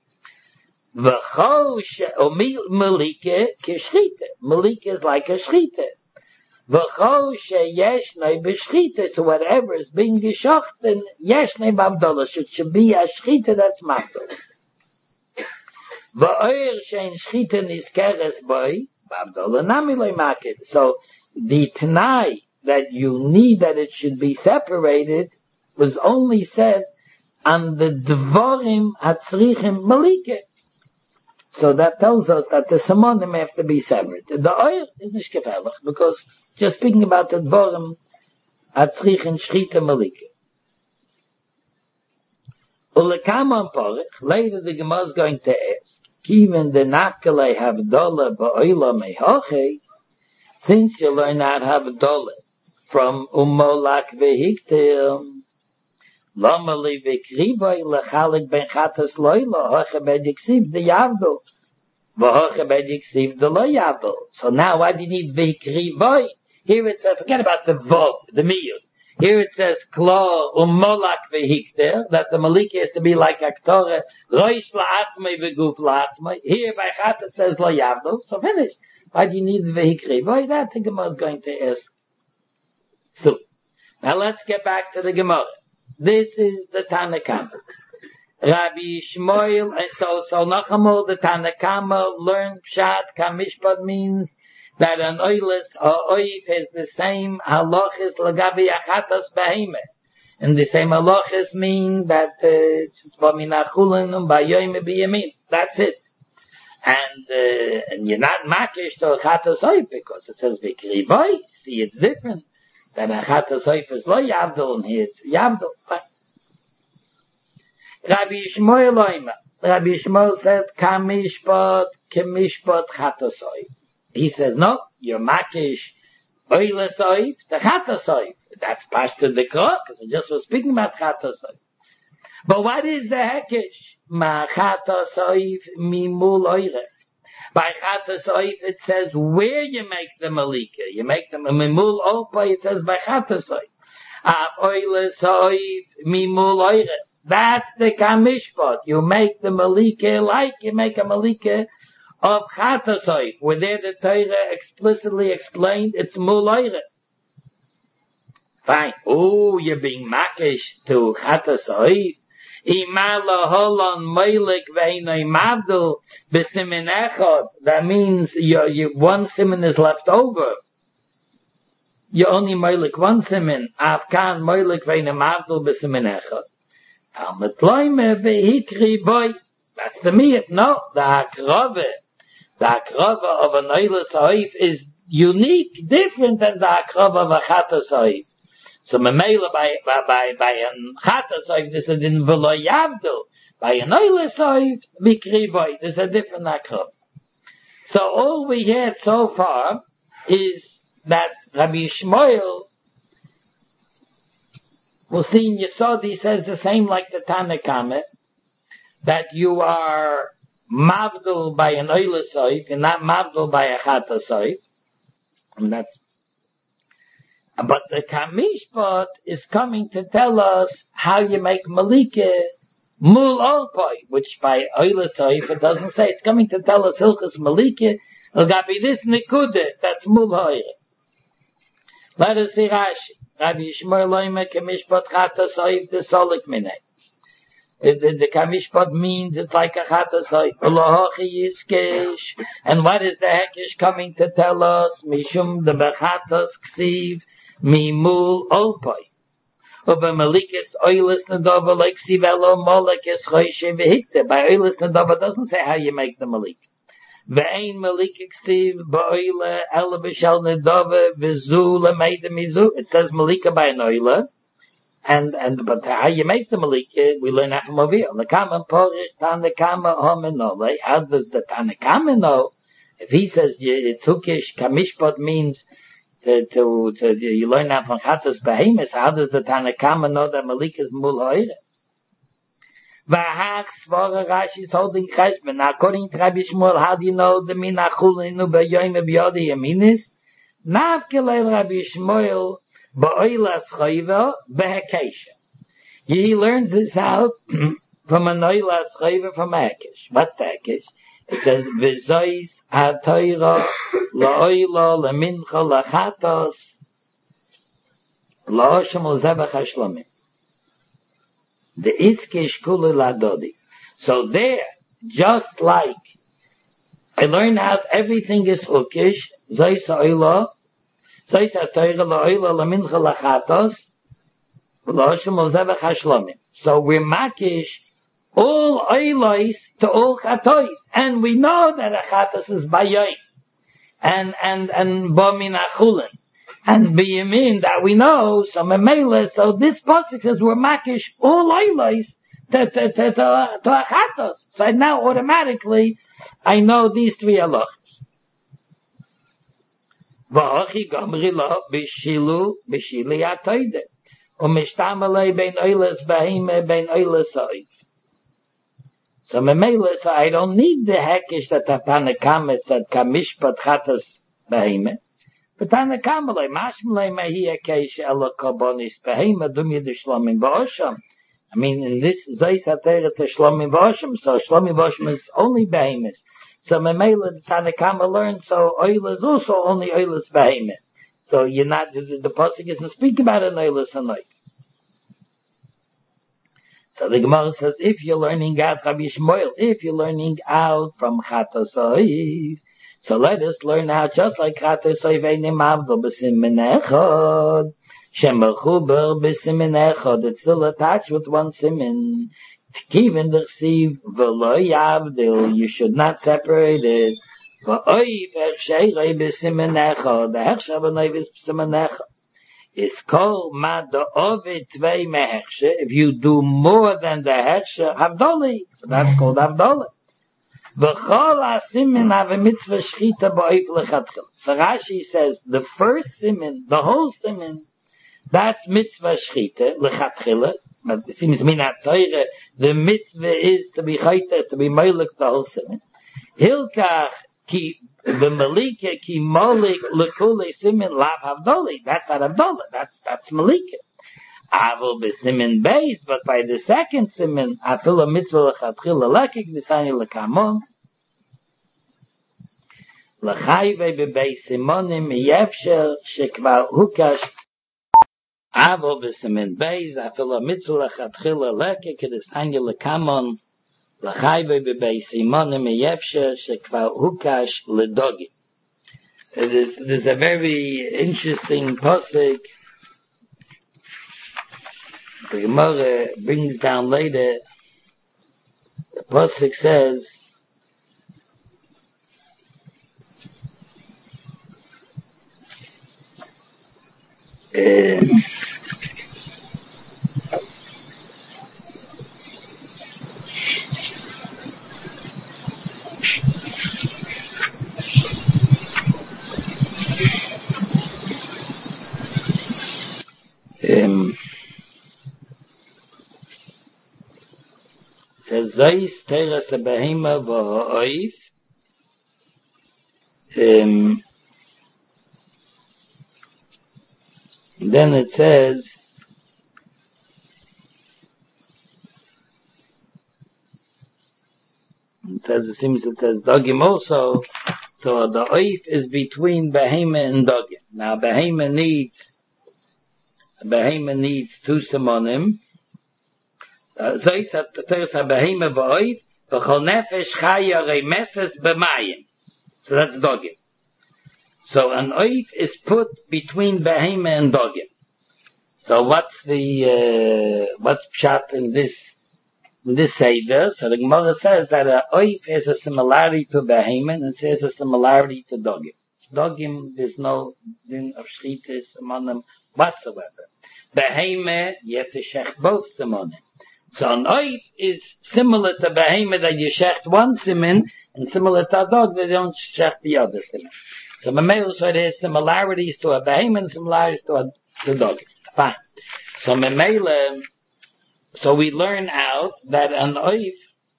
A: Melike k'shchita. Melike is like a shchita. V'chol sheyeshnei b'shchita. So whatever is being geschochten, yeshnei b'avdolah. It should be a shchita that's matzah. V'oyer shein shchita nizkeres boi, b'avdolah nami loy makid. So the t'nai that you need that it should be separated was only said on the dvorim hatzrichim Melike. So that tells us that the Simonim have to be severed. The oil is nicht gefährlich, because just speaking about the Dvorim, Atzrich and Shchita Melike. Ulekama Porich, later the Gemara is going to ask, Kiven de Nakale Havdolah Ba'oila Mehoche, since you learn not Havdolah from Umolak Vehiktir, Lomali v'krivoi lechalik ben chatas loylo hoche bediksiv de yavdo v'hoche bediksiv de lo yavdo. So now why do you need v'krivoi? Here it says, forget about the vov, the miyud. Here it says klo umolak v'hikter, that the Melike has to be like Haktorah, roish la'atzmei v'guf la'atzmei. Here by chatas says lo yavdo, so finished. Why do you need v'krivoi? That the Gemara is going to ask. So, now let's get back to the Gemara. This is the Tanakama. Rabbi Shmuel, and so Nachamol, the Tanakama learned Pshat, Kamishpat means that an oilus or oif has the same halachas lagabi achatas behemeh. And the same halachas mean that it's baminachulin and bayoyim biyamin. That's it. And you're not makish to achatas oif because it says vikriboy. See, it's different. Then achatas oif is lo yavdol, and here it's yavdol. Rabbi Shmuel loima. Rabbi Shmuel said, kamishpat, kemishpat chatas oif. He says, no, you're makish oilus oif, the chatas oif. That's pasta the krok, because I just was speaking about chatas oif. But what is the hekesh? Ma chatas oif mimul oiref. By Chatas Oif, it says where you make the Malika. You make them Mimul Opa, it says by Chatas Oif. Af Oiles Oif, Mimul Oire. That's the Kamishpot. You make the Malika like you make a Malika of Chatas Oif. Where there the Torah explicitly explained it's Mul Oire. Fine. Oh, you're being makish to Chatas Oif. That means one siman is left over. You only moilik one siman. Afkan moilik veina mavdul b'simin echad. Talmud loime vehikri boy. That's the miyat. No, the akrava of an oilas ha'if is unique, different than the akrava of a chatas ha'if. So memela by an chatas oif, this is in v'lo yavdil. By an oiles oif, mikri boy, this is a different akrab. So all we heard so far is that Rabbi Shmuel, we'll see in Yesodi, says the same like the Tanakame, that you are mavdil by an oiles oif, and not mavdil by a chatas oif. And that's but the Kamishpat is coming to tell us how you make Malika Mul Olpoi, which by Oilas Oif it doesn't say. It's coming to tell us Hilchas Malika. It'll be this Nikude, that's Mul Hoire. Let us see Rashi. Rabbi Yishmael Loime Kamishpat Chatas Oif Desolik Minei. The Kamishpat means it's like a Chatas Oif. Ulahochi Yiskesh. And what is the Hekesh coming to tell us? Mishum de Bechatas Ksiv Mimul Olpoi. Uba Malikis Oilis Nadova like Sivelo Molekis Choyshe Vehikte. By Oilis Nadova doesn't say how you make the Malik. Ve'ein Malik Ksiv Ba'oile Ela B'Shel Nadova V'zu L'meida Mizu. It says Malika by an Oile. But how you make the Malika, we learn that from over here. Lekama Porish Tanakama Homenole. How does the Tanakama know? If he says it's Hukish, Kamishpat means you learn that from Chatas Behemoth. How does the Tanakama know that Malik is Mul Hoire? V'hach Svara Rashi is holding Cheshbon. Now, according to Rabbi Shmuel, how do you know the Min Achulinu B'yoyim B'yodi Yaminis? Navkelei Rabbi Shmuel Ba'oilas Choyva B'hekesha. He learns this out from an Oilas Choyva from Hekesh. What's the Hekesh? It says, V'zois ha'toira la'oila lemincha lachatos la'oshem l'zebach ha'shlomim. The iskish kuli ladodi. So there, just like I learned out everything is ukish, zois ha'oila, zois ha'toira la'oila lemincha lachatos la'oshem l'zebach ha'shlomim. So we're makish all oilos to all chatois. And we know that a chatos is bayoy. And bomin achulin. And biyamin that we know, so memele, so this pasuk says we're makish all oilos to a chatos. So now automatically, I know these three halachas. V'achi gamri lo b'shilu atoide. U'mishtamalei ben oilos bahime ben oilos oif. So memele, so I don't need the hekish that the Tanakama said kamishpat chatas beheme. But Tanakama le mashmele mehi hekish ela kobonis beheme dum yedishlomim ba'osham. I mean, in this zeis hater it's a shlomim ba'osham, so shlomim ba'osham is only behemes. So memele the Tanakama learned, so oil is also only oilas beheme. So you're not, the pasuk doesn't speak about an oilas anoik. So the Gemara says, if you're learning out Rabbi Shmuel, if you're learning out from Chatas Oif, so let us learn out just like Chatas Oif einim avdol b'simin echad, shemechuber b'simin echad, it's still attached with one simin. T'kiven d'chsiv v'lo yavdil, you should not separate it. V'oif echsheirei b'simin echad, the hechsher b'noiv is b'simin echad. Is called mad ovid tvei mehechshe. If you do more than the hechshe, havdoli. So that's called havdoli. V'chol hasimin have a mitzvah shchita ba'oif lechatchil. So Rashi says the first simin, the whole simin, that's mitzvah shchita lechatchila. But it seems minat tzayre, the mitzvah is to be chayta, to be meilik the whole simin. Hilkach ki b'malika ki molik lekule simin lav havdoli. That's not Havdolah. That's malika. Avol b'simin beis, but by the second simin, afilu mitzvah lechatchila lekik v'sani lekamon. L'chayve b'beis simonim yefshel shekvar hukash. Avol b'simin beis, afilu mitzvah lechatchila lekik v'sani lekamon. L'chayve b'beis simonim yefshel shekvar hukash ledogi. There's a very interesting pasuk. The Gemara brings down later. The pasuk says, says Zeis teres behema v'ha'oif. Then it says, it says dogim also. So the oif is between behema and dogim. Now behema needs two simonim. Zeis teres behema v'oif v'chol nefesh chaya reimeses b'mayim. So that's dogim. So an oif is put between behema and dogim. So what's pshat in this seder? So the Gemara says that an oif has a similarity to behema and it says a similarity to dogim. Dogim, there's no din of shchitis among them whatsoever. Behema, you have to shech both simonim. So an oif is similar to behema that you shecht one simin, and similar to a dog that you don't shecht the other simin. So Memela, so there's similarities to a behema and similarities to a dog. Fine. So Memela, so we learn out that an oif,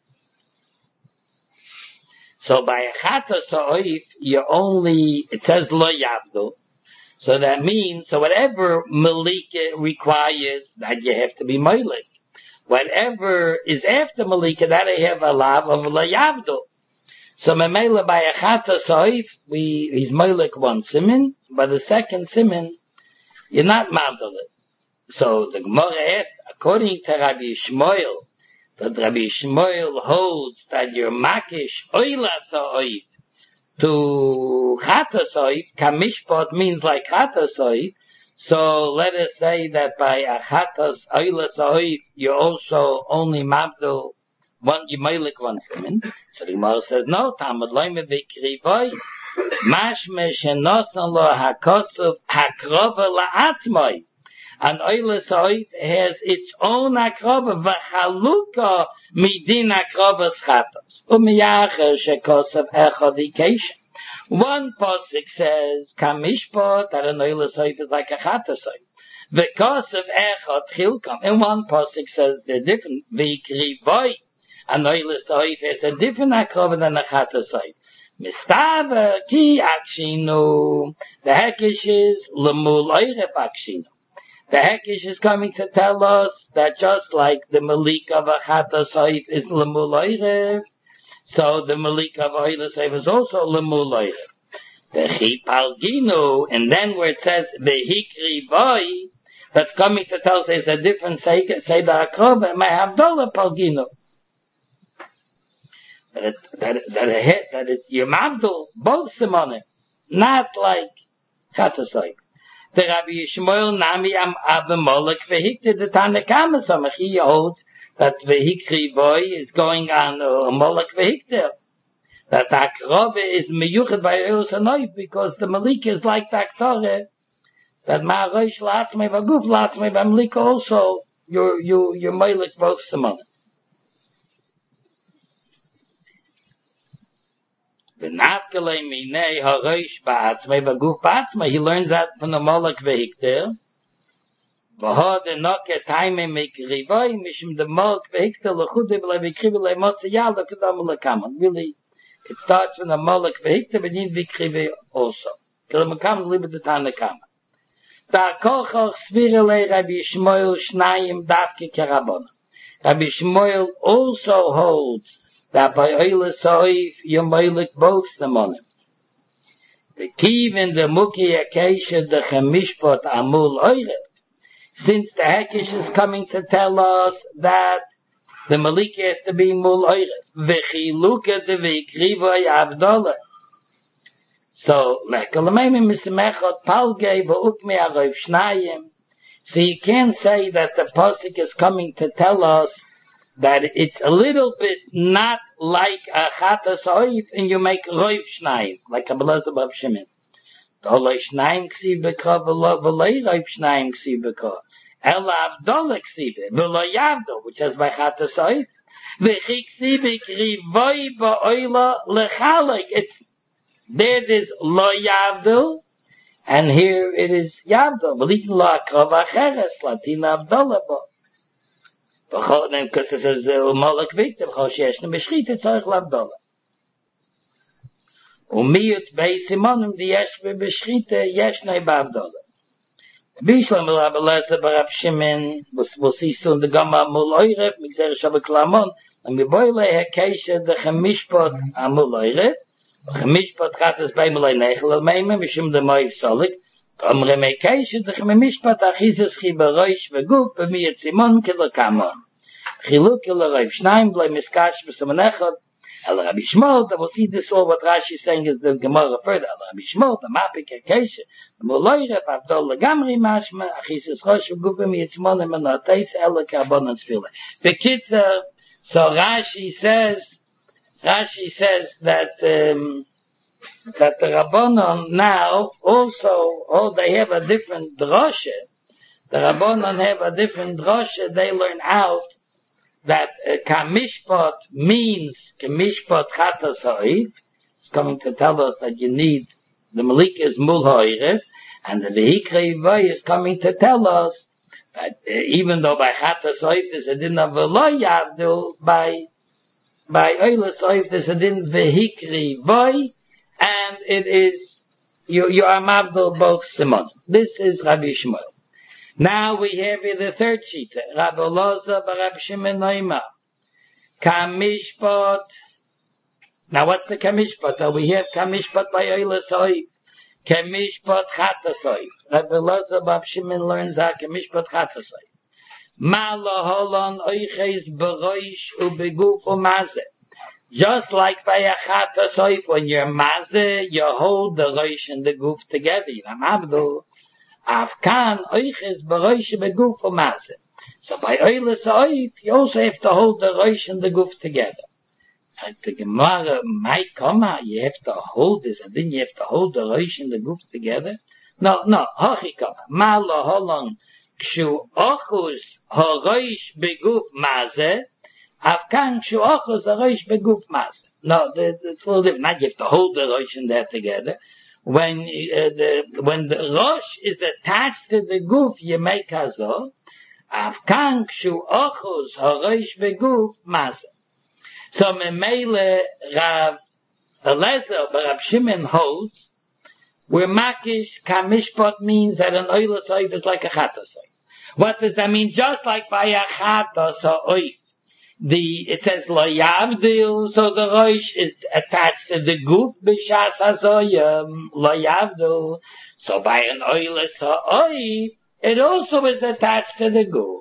A: so by a chatas oif, you only, it says lo yavdo. So that means, so whatever malika requires, that you have to be moilik. Whatever is after malika, that I have a lav of lo yavdo. So Memela by a chatas oif, he's moilik one simin, but the second simin, you're not mavdal it. So the Gemara asked, according to Rabbi Shmuel, that Rabbi Shmuel holds that you're makish oilas oif to chatas oif, kamishpot means like chatas oif. So let us say that by a chatas oilas oif, you also only mavdal one, you moilik one simin. So the Gemara says, no, Talmud loime v'krivoi, mashme shenosan lo hakosov hakrova la'atzmoi. And oilas oif has its own akrova, v'chaluka midin akrovas chatos. U'miyacher shekosov echadikation. One posik says, kamishpot, that an oilas oif is like a chatos oif. V'kosov echad chilkam. And one posik says they're different. V'krivoi. An oilas oif has a different akrova than a chatos oif. Mistava ki akshinu. The hekish is lemul oiref akshinu. The hekish is coming to tell us that just like the malik of a chatas oif is lemul oiref, so the malik of oilas oif is also lemul oiref. The chipalginu, and then where it says the hikri boy, that's coming to tell us there's a different seder akrova, may have dollar palginu. That it's Yomavdul, both simonim, not like chatas oif. The Rabbi Yishmael Nami am Abimolek vehikte the Tanakama Samach. He holds that vehikri boy is going on Molek vehikte. That akrove is meyuchet by Eros Hanoif because the Malik is like the Aktore. That Ma'arosh Latzmei Vaguf Latzmei V'Malik also you're Molek both simonim. He learns that from the Molek Vehikter. Really, It starts from the Molek Vehikta, but in Vikrive also. Till the Mekam live the Tanakama. Da Kochach Svirele Rabbi Shmuel Shnayim Davke Kerabon. Rabbi Shmuel also holds that by Oile Soif you Moilik both Simonim. The Kiv in the Muki Akesha the Chemishpot Amul Oire. Since the Hekish is coming to tell us that the Malik has to be Mul Oire. V'chiluka de V'ikrivoy Avdolah. So, Lekalamayim Misimechot Palgei V'ukmi Aroiv Shnayim. So you can't say that the Pasuk is coming to tell us that it's a little bit not like a Chatas Oif and you make Roiv Shnayim, like a Belazar Bav Shimon. Dolay Shnayim Ksiv B'ka V'lay Roiv Shnayim Ksiv B'ka. Ela Avdolah Ksiv V'lo Yavdo, which is by Chatas Oif. V'chi Ksiv B'krivoy Ba'oila Lechalek. It's there it is Lo Yavdo, and here it is Yavdo. V'litin Lo Akrova Cheres, Latina Avdolah Bo. Because it says Molek Vehikta, V'chol She'eshna B'shchita Tzorich L'Avdolah. Umiyut Bei Simonim Di Yesh B'shchita Yeshnei B'Avdolah. Bishlam Belazar Barav Shimon, we'll see soon the Gama Amul Oiref, Migzer Shabbat Klamon, and Miboile Hekesha the Chemishpot Amul Oiref, Chemishpot Chatas Bei Mulay Nechel Al-Meimim, Mishum the Moiv Solik, Omre Mekesha the Chemishpot Achizes Chibaroish V'guf B'miyat Simon Kilokamon. Chiluk Kilorav Shnayim Blay Miskash B'Samanechot, El Rabbi Shmuel, that we'll see this all what Rashi is saying is the Gemara further. El Rabbi Shmuel, the Mapik Hekesha, the Muloiref, Avdol Lagamri Mashma, Achizes Chosh V'guf B'miyat Simon, and Menoteis El Kabon Tzvila. The Kitzer, so Rashi says that the Rabbanon now also, they have a different drosha. The Rabbanon have a different drosha. They learn out that Kamishpot means Kamishpot Chatas Ha'if. It's coming to tell us that you need the Malik is Mul Ha'iref, and the Vehikra Yivai is coming to tell us that even though by Chatas Ha'if is a din of V'lo Yavdu, by Oiles Ha'if there's a din Vehikra Yivai, and it is you are Mavdul both Simon. This is Rabbi Shmuel. Now we have here the third shita, Rabbi Elazar Barav Shimon Noima. Kamishpot. Now what's the Kamishpot? We have Kamishpot by Oiles Ha'if. Kamishpot Chatas Ha'if. Rabbi Elazar Barav Shimon learns that Kamishpot Chatas Ha'if. Ma laholon oiches beroish ubeguf umazeh. Just like by a Chatas Ha'if, when you're mazeh, you hold the roish and the guf together. Abdul. Afkan oiches beroish beguf umazeh. So by Oiles Ha'if, you also have to hold the roish and the guf together. Like the Gemara might come out, you have to hold this, and then you have to hold the roish and the guf together. No, hachikam. Ma laholon kshu ochus ha'roish beguf mazeh. Afkan kshu ochus ha'roish beguf mazeh. No, it's a little different. Not you have to hold the roish and that together. When the rosh is attached to the guf, you make hazo. Afkan kshu ochus ha'roish beguf mazeh. So Memele Rav Elazar Barav Shimon holds where Makish Kamishpot means that an Oiles Ha'if is like a Chatas Ha'if. What does that mean? Just like by a Chatas Ha'if, it says Lo Yavdil, so the Rosh is attached to the Guf B'Shas HaZoyim, Lo Yavdil. So by an Oiles Ha'if, it also is attached to the Guf.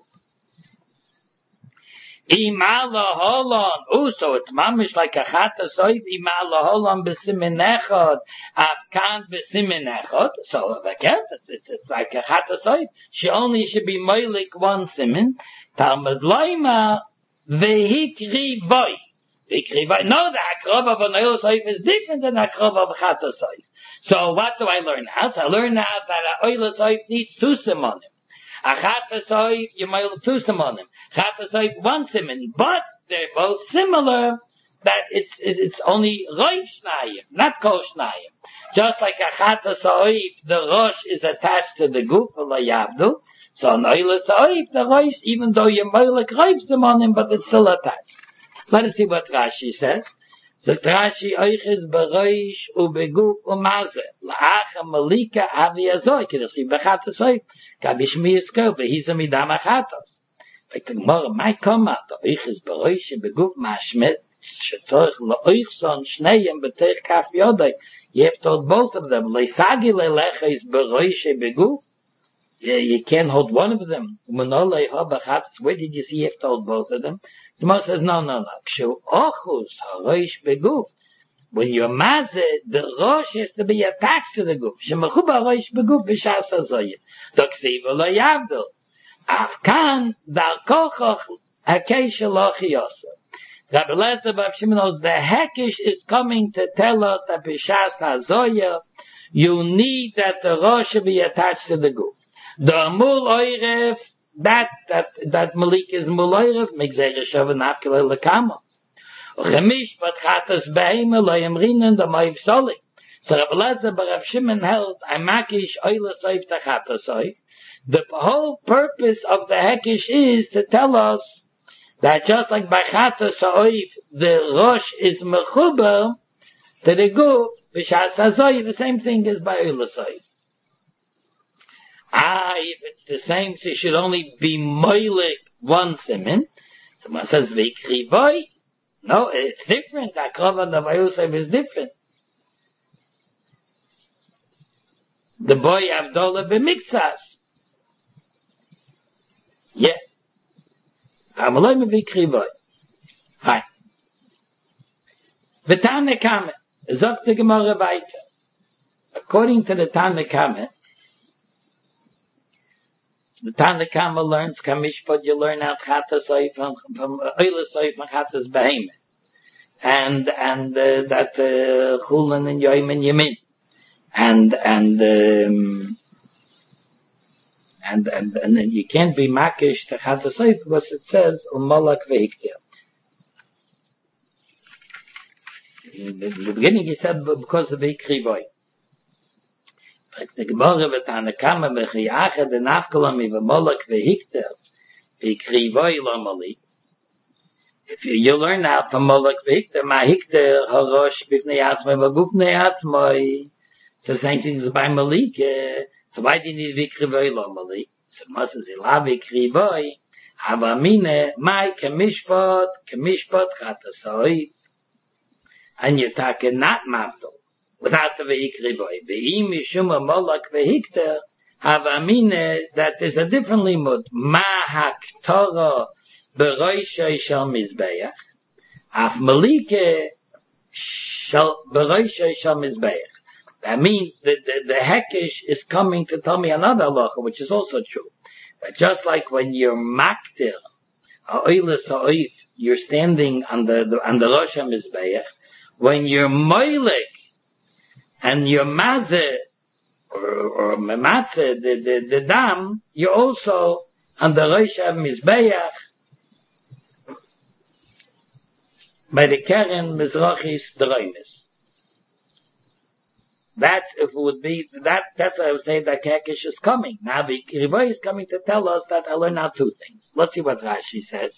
A: Imala holon, so it's mamish like a Chatas Ha'if. Imala holon b'simin echad, afkan b'simin echad. So again, it's like a Chatas Ha'if. She only should be moilik one simin. Talmud loima vehikri boy. No, the akrov of an Oiles Ha'if is different than the akrov of a Chatas Ha'if. So what do I learn now? So I learn now that an Oiles Ha'if needs two simonim. A Chatas Ha'if, you moil two simonim. Chatas Ha'if one simon, but they're both similar, that it's only roish shnayim, not kol shnayim. Just like a Chatas Ha'if, the rosh is attached to the guf, lo yavdu. So an Oiles Ha'if, the rosh, even though you moilik roish them on him, but it's still attached. Let us see what Rashi says. So Rashi Eiches Bereish Ubeguf Umaze La'acha Malika Avi Azoi Kedasi Bechatas Oif Kabishmi Yisko Behiza Midam Achatos. Like the Gemara might come out the Eiches Bereish Ubeguf Mashmet Shetorch La'oichson Shneim Betech Kaf Yodai. You have to hold both of them. Leisagi Lelecha is Bereish Ubeguf. You can't hold one of them. Where did you see you have to hold both of them? The Gemara says, no. When you're mazeh, the rosh has to be attached to the guf. Shemechuba rosh beguf b'shas hazoyah. Doksiva lo yavdol. Afkan darkochoch hakesha lo chiyosah. Rabbi Lezer Bar Shimon knows the hekish is coming to tell us that b'shas hazoyah, you need that the rosh should be attached to the guf. The amul oiref, that malik is mul oiref, migzere shava nafkele lekama. Chemish bat chatas beheime lo yemrinen da moiv solik. So Rabbi Lezer Bar Rav Shimon held, amakish oile soif ta chatas soif. The whole purpose of the hekish is to tell us that just like by chatas soif, the rosh is mechuber to the guf, b'shas hazoyah, the same thing as by oile soif. If it's the same, so it should only be moilik one siman. Someone says, Vikri boy. No, it's different. Akrava Navayusev is different. The boy Avdola b'miktsas. Yeah. Amaloi Vikri boy. Fine. The Tana Kamet. Zok the Gemara weiter. According to the Tana Kamet, the Tana Kama learns Kamishpot, you learn out Chatas Oif from Oilis Oif and Chatas Behemoth. And that Chulin and Yoim and Yemin. And then you can't be Makish to Chatas Oif because it says Umolak Vehiktir. In the beginning he said because of Vikri boy. But the Gemara with Tanakama v'chiyacha the nafkalami v'molak v'hikter v'krivoi l'mali. If you learn out from molak v'hikter, ma hikter harosh b'fnei atzmai v'guf b'nei atzmai. So the same thing is by malik. So why do you need v'krivoi l'mali? So Moses says, ila v'krivoi havamine mai kemishpot chatasoi. And you take not mafdol. Without the vehikri boy. Ve'im mishum molak vehikter have amine that is a different limud. Ma haktara beroishay shal mizbeach. Af malike shal beroishay shal mizbeach. I mean, the hekish is coming to tell me another halacha, which is also true. But just like when you're maktir, ha'oilis ha'oif, you're standing on the rosh mizbeach. When you're moilik, and your mazeh, or mematzeh, the dam, you're also on the Rosh Mizbeach, by the Keren Mizrachis Droimis. That's if it would be, that's why I would say that Kekish is coming. Now the Rivoy is coming to tell us that I learn out two things. Let's see what Rashi says.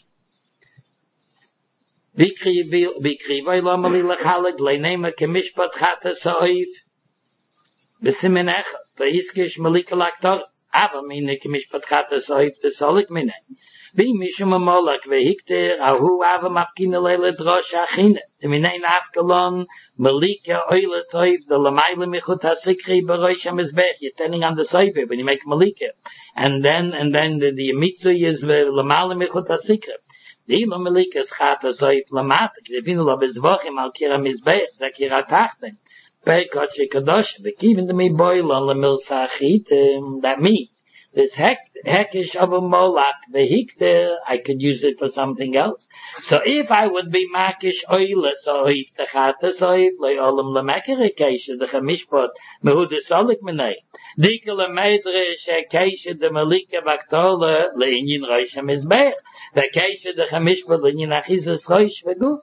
A: Bikrivoy lomali lechaleg leinema kemishpat chata soif b'simen echad v'yiskish malika laktor ava mine kemishpat chata soif v'solik mine v'mishum amolak v'hikter ahu ava mafkina leile drosh achine t'minein afkalon malika oile soif the lamaila michut hasikri b'rosh hamizbech. You're standing on the soif when you make malika, and then the mitzvah is lamaila michut hasikri. Die Malika is Chata Zoif Lamata, Krivinu lo bezvochim al kira mizbeich, zakira tachten. Peikot shekadosh, v'kivin de mi boilon le milsachitim. That means, this hekish of a molak, v'hikter, I could use it for something else. So if I would be makish oile soif, the Chata Zoif, le olam lemekirikesha, the chamishpot, mehu de solik menei. Dike le meidre, shekesha de Malika vaktole, le inyin rosh hamizbeich. The case of the Chamishpot l'ninachizas choish v'guf.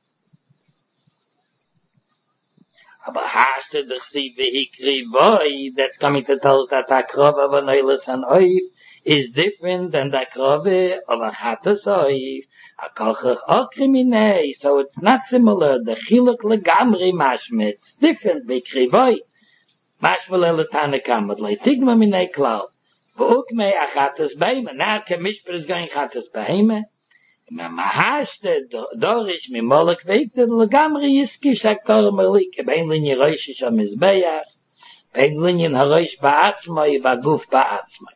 A: Aber hast du dich sie v'hikri boy, that's coming to tell us that akrova v'noilis and oif is different than the krove of a chatas oif. A kochach okrimine, so it's not similar. The chiluk legamri mashme, it's different. Bekrivoi, mashmele letanekam, but leitigma mine klau. V'ukme a chatas behime. Now Kemishper is going chatas behime. Mahashte dorish mimolek veikte legamri yiskish aktor melik. Bein linyi roishish amizbeach. Bein linyi haroish ba'atzmai, ba'guf ba'atzmai.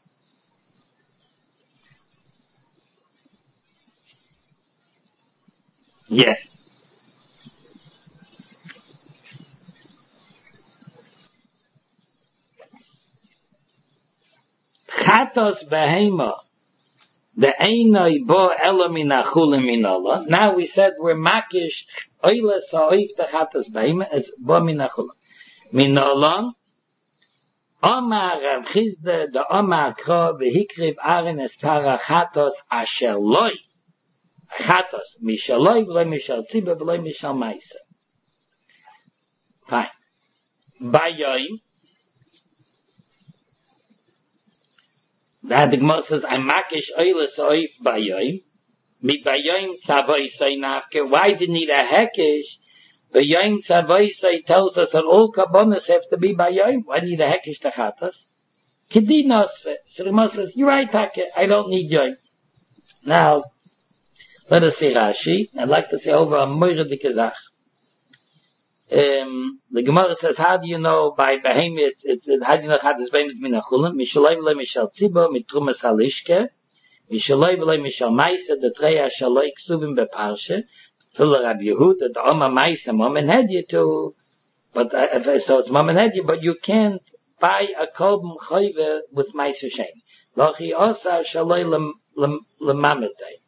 A: Yes. Chatos behema, the einoi bo ela min achulim min Allah. Now we said we're makish oile sa'oif the chatos behema, it's bo min achulim. Min Allah, Omar Rav Chizda, the Omar Kro, v'hikriv arin estara chatos asher loi. Chatos, mishaloi, v'loi mishal tzibah, v'loi mishal maisa. Fine. Bayoim, the Gemara says, I'm makish oilis oif bayoim. Mi bayoim tzavoisai nafke. Why do you need a hekish? Bayoim tzavoisai tells us that all kabbonos have to be bayoim. Why do you need a hekish to chatos? Kedi nosfe. So the Gemara says, you're right, Take, I don't need yoim. Now, let us see Rashi. I'd like to say over a moire dikazach. The Gemara says, how do you know by Behemi, how do you know Chatas Behemi is Minachulim? Mishaloi v'loi mishal tzibo, mitrumas halishke, Mishaloi v'loi mishal maisa, the treya shaloi ksubim beparshe, Fuller Rabbi Yehuda, the Oma maisa, Mom and Hedye too, but, so it's Mom and Hedye, but you can't buy a kolbum choyve with maisa shem. Lochi osa shaloi lemametei.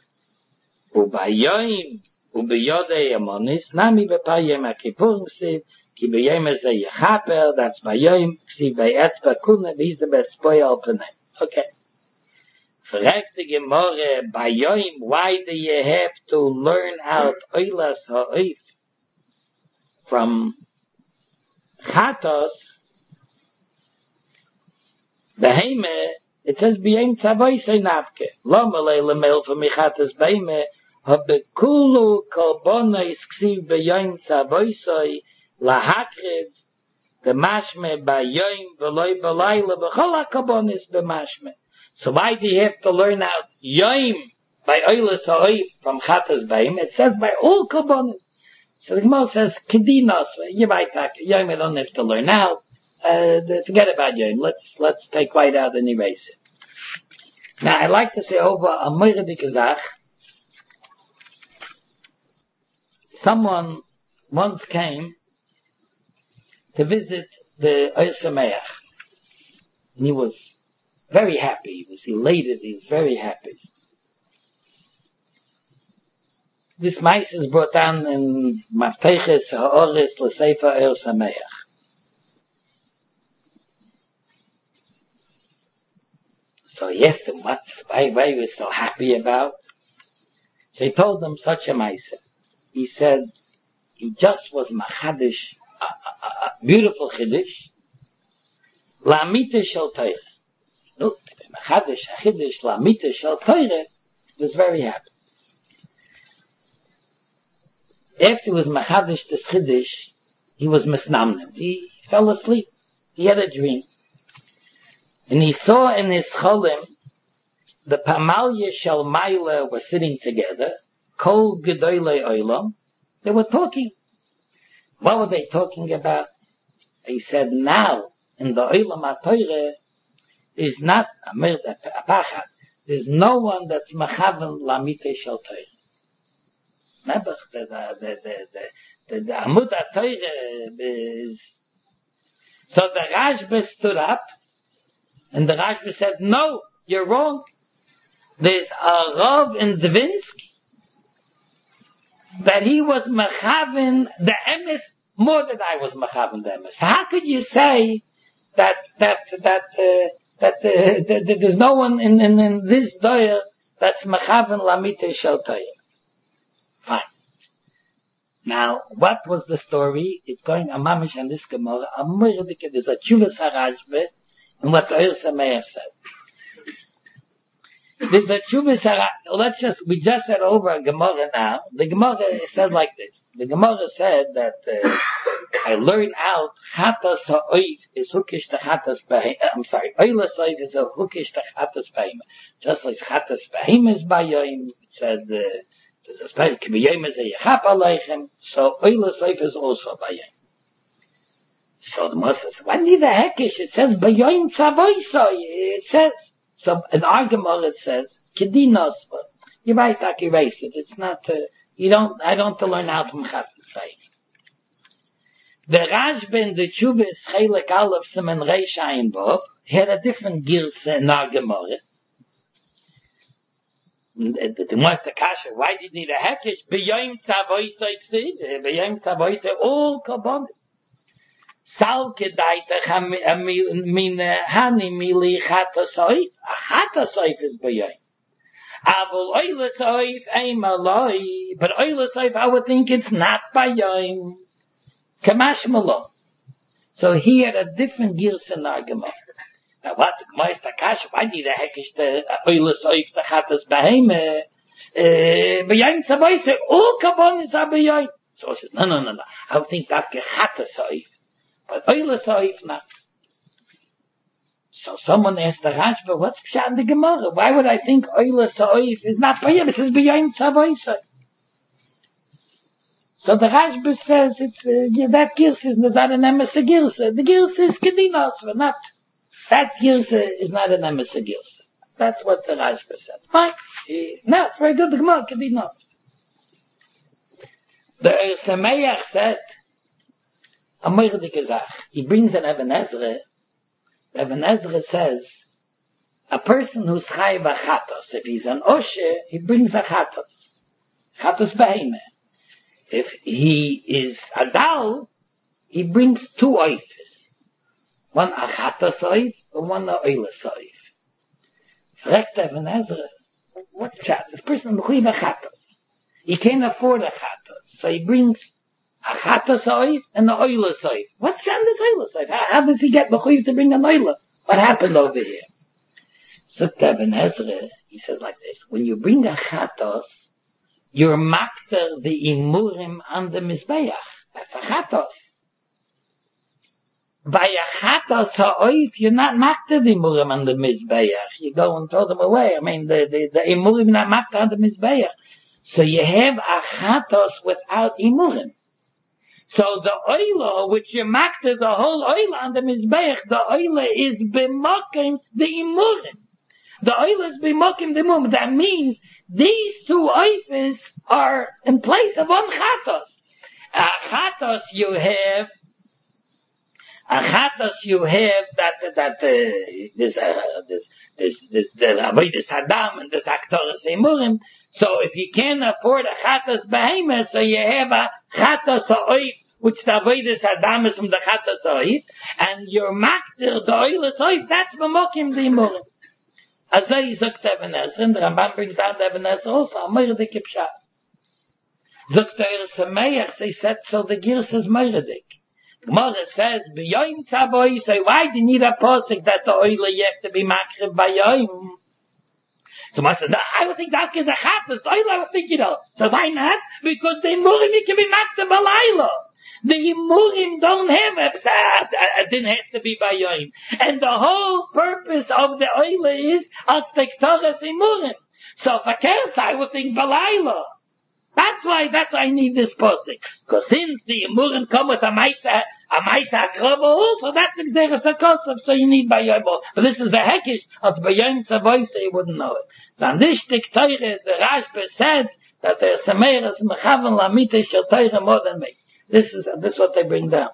A: Ubayoim, Ubiyodei amonis, nami b'payim akipurim siv, ki b'yem ezeh yechaper, that's bayim, siv b'etzba kuna, v'hiz the best spoil al p'nei. Okay. Fragt the Gemara, bayim, why do you have to learn out oilas ha'oif from chatos? Beheme, it says b'yem tzavoisei nafke. Lo malei lemel for michatos beheme, Habekulu kolbonos ksiv b'yom tzavoisoi lahakriv b'mashme b'yom v'loi b'layla b'chol hakolbonos b'mashme. So why do you have to learn out yom by oilas ha'oif from chatas b'yom? It says by all kolbonos. So the Gemara says kedinos. You're right, yom I don't have to learn out. Forget about yom. Let's take white out and erase it. Now I like to say over a moire dikazach. Someone once came to visit the Ohr Sameach. And he was very happy. He was elated. He was very happy. This mice is brought down in Mafteches Ha'oris L'Sefer Ohr Sameach. So he asked him why he was so happy about. So he told him such a mice. He said, he just was machadish, a beautiful chiddush, la'amita shel Torah. Look, machadish, a chiddush, la'amita shel Torah, he was very happy. After he was machadish this chiddush, he was misnamnim. He fell asleep. He had a dream. And he saw in his cholim, the Pamalya shel Maila were sitting together, Kol Gedoylei Olam. They were talking. What were they talking about? He said, now, in the Olam HaTorah, is not a pachat. There's no one that's machaven lamite shel Torah. Remember, the Amud HaTorah is... So the Rashba stood up, and the Rashba said, no, you're wrong. There's a Rav in Dvinsk, that he was mechaven the emes more than I was mechaven the emes. How could you say that there's no one in this doyer that's mechaven lamite shel Torah? Fine. Now, what was the story? It's going a mamish and this gemara. There's a chuvas harashbe and what the Ohr Sameach said. There's a Chuvas, we just said over a Gemara now. The Gemara says like this. The Gemara said that, I learned out, Chatas ha'oif is hookish to Chatas behema. I'm sorry, Oila soif is a hookish to Chatas behema. Just like Chatas behema is bayoim, it said, there's a spell, Kibiyim is a Yechap aleichem, so Oila soif is also bayoim. So the Moshe says, why need the heckish? It says bayoim tzavoisoi. It says, so in our Gemara it says, Kedinos, you might not erase it. It's not, I don't have to learn out from Chatas behema. The Rashba in the Chuvas Chelek Aleph Siman Reish Ayin Bov had a different girsa in our Gemara. The Gemara Kasha, why did you need a hekesh? B'yoyim tzavoisoi tzid, b'yoyim tzavoisoi all kabbalah. Sal kedaitach min hani mili chatasoif. A chatasoif is b'yoyim. Avol oilasoif aim aloi, but oilasoif I would think it's not b'yoyim. Kamash Malon. So he had a different girsa in our Gemara. Now what the Gemara is Takash, why need a hekesh to Oilas Oif to Chatas Beheme? B'yayim Tzavoisei, all Kabbonis are b'yayim. So he says, no. I would think that Chatas Oif, but Oilas Oif not. So someone asked the Rashba, what's Pshat in the Gemara? Why would I think Oilas Oif is not b'yayim? It says b'yayim Tzavoisei. So the Rashba says it's that girsa is not an emesa girsa. The girsa is kedinos, but not that girsa is not an emesa girsa. That's what the Rashba said. Fine. No, it's very good. The Gemara kedinos. The Sameach said a moirdike zach. He brings an Even Ezra. Even Ezra says a person who's chayiv achatos. If he's an osher, he brings achatos. Chatos behemeh. If he is adal, he brings two oifes. One achatas oif and one oilas oif. Fragt Even Ezra, what chat? This person mechuyev achatas. He can't afford achatas, so he brings achatas oif and the oilas oif. What chat is oilas oif? How does he get mechuyev to bring an oilah? What happened over here? So Even Ezra, he says like this, when you bring achatas, you're makter the imurim on the mizbeach. That's a chatos. By a chatos ha'oif, you're not makter the imurim on the mizbeach. You go and throw them away. I mean, the imurim not makter on the mizbeach. So you have a chatos without imurim. So the oila, which you makter the whole oila on the mizbeach, the oila is b'mokim the imurim. The oil is b'mokim the mum. That means these two oifes are in place of one chatos. A chatos you have that this Adam and this Aktoras Emurim. So if you can't afford a chatos behemoth, so you have a chatos oif, which the avodas Adam is from the chatos oif, and your makter the oil oif. That's b'mokim the emurim. Azay sagt Even Ezra, and the Ramban brings down Even Ezra also, a moirdik pshat. Sagt Sameach, they said, so the girs is moirdik. Gemara says, b'yoyim tzavoi, so why do you need a posik that the oil you have to be makriv b'yoyim? So I said, no, I would think that is a chatas, the oil I would think, So why not? Because the imurim can be makriv b'layla. The imurim don't have it didn't have to be bayoim. And the whole purpose of the oil is as tektoras imurim. So if I can't, I would think balayla. That's why I need this posik. Because since the imurim come with a maita akrava also, that's exeris hakosov, so you need bayoim. But this is the hekish, as bayoim tzavoy, so you wouldn't know it. So on this tektoras, the Rashba said that the Sameras mechavan lamite shel teira more than me. This is what they bring down.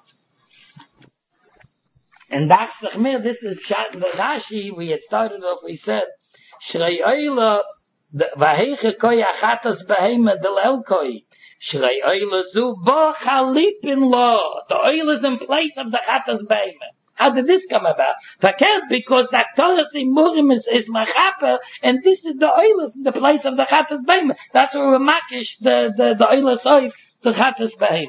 A: And that's the Chmir, this is Pshat in the Rashi, we had started off, we said, Shrei Oila, Vaheiche Koi Achatas Behema Del El Koi, Shrei Oila Zu Bo Chalipin Lo, the oil is in place of the Chatas Behema. How did this come about? Because the Torah Imurim is Machaper, and this is the oil is in the place of the Chatas Behema. That's where we makish the oil is oif, the Chatas Behema.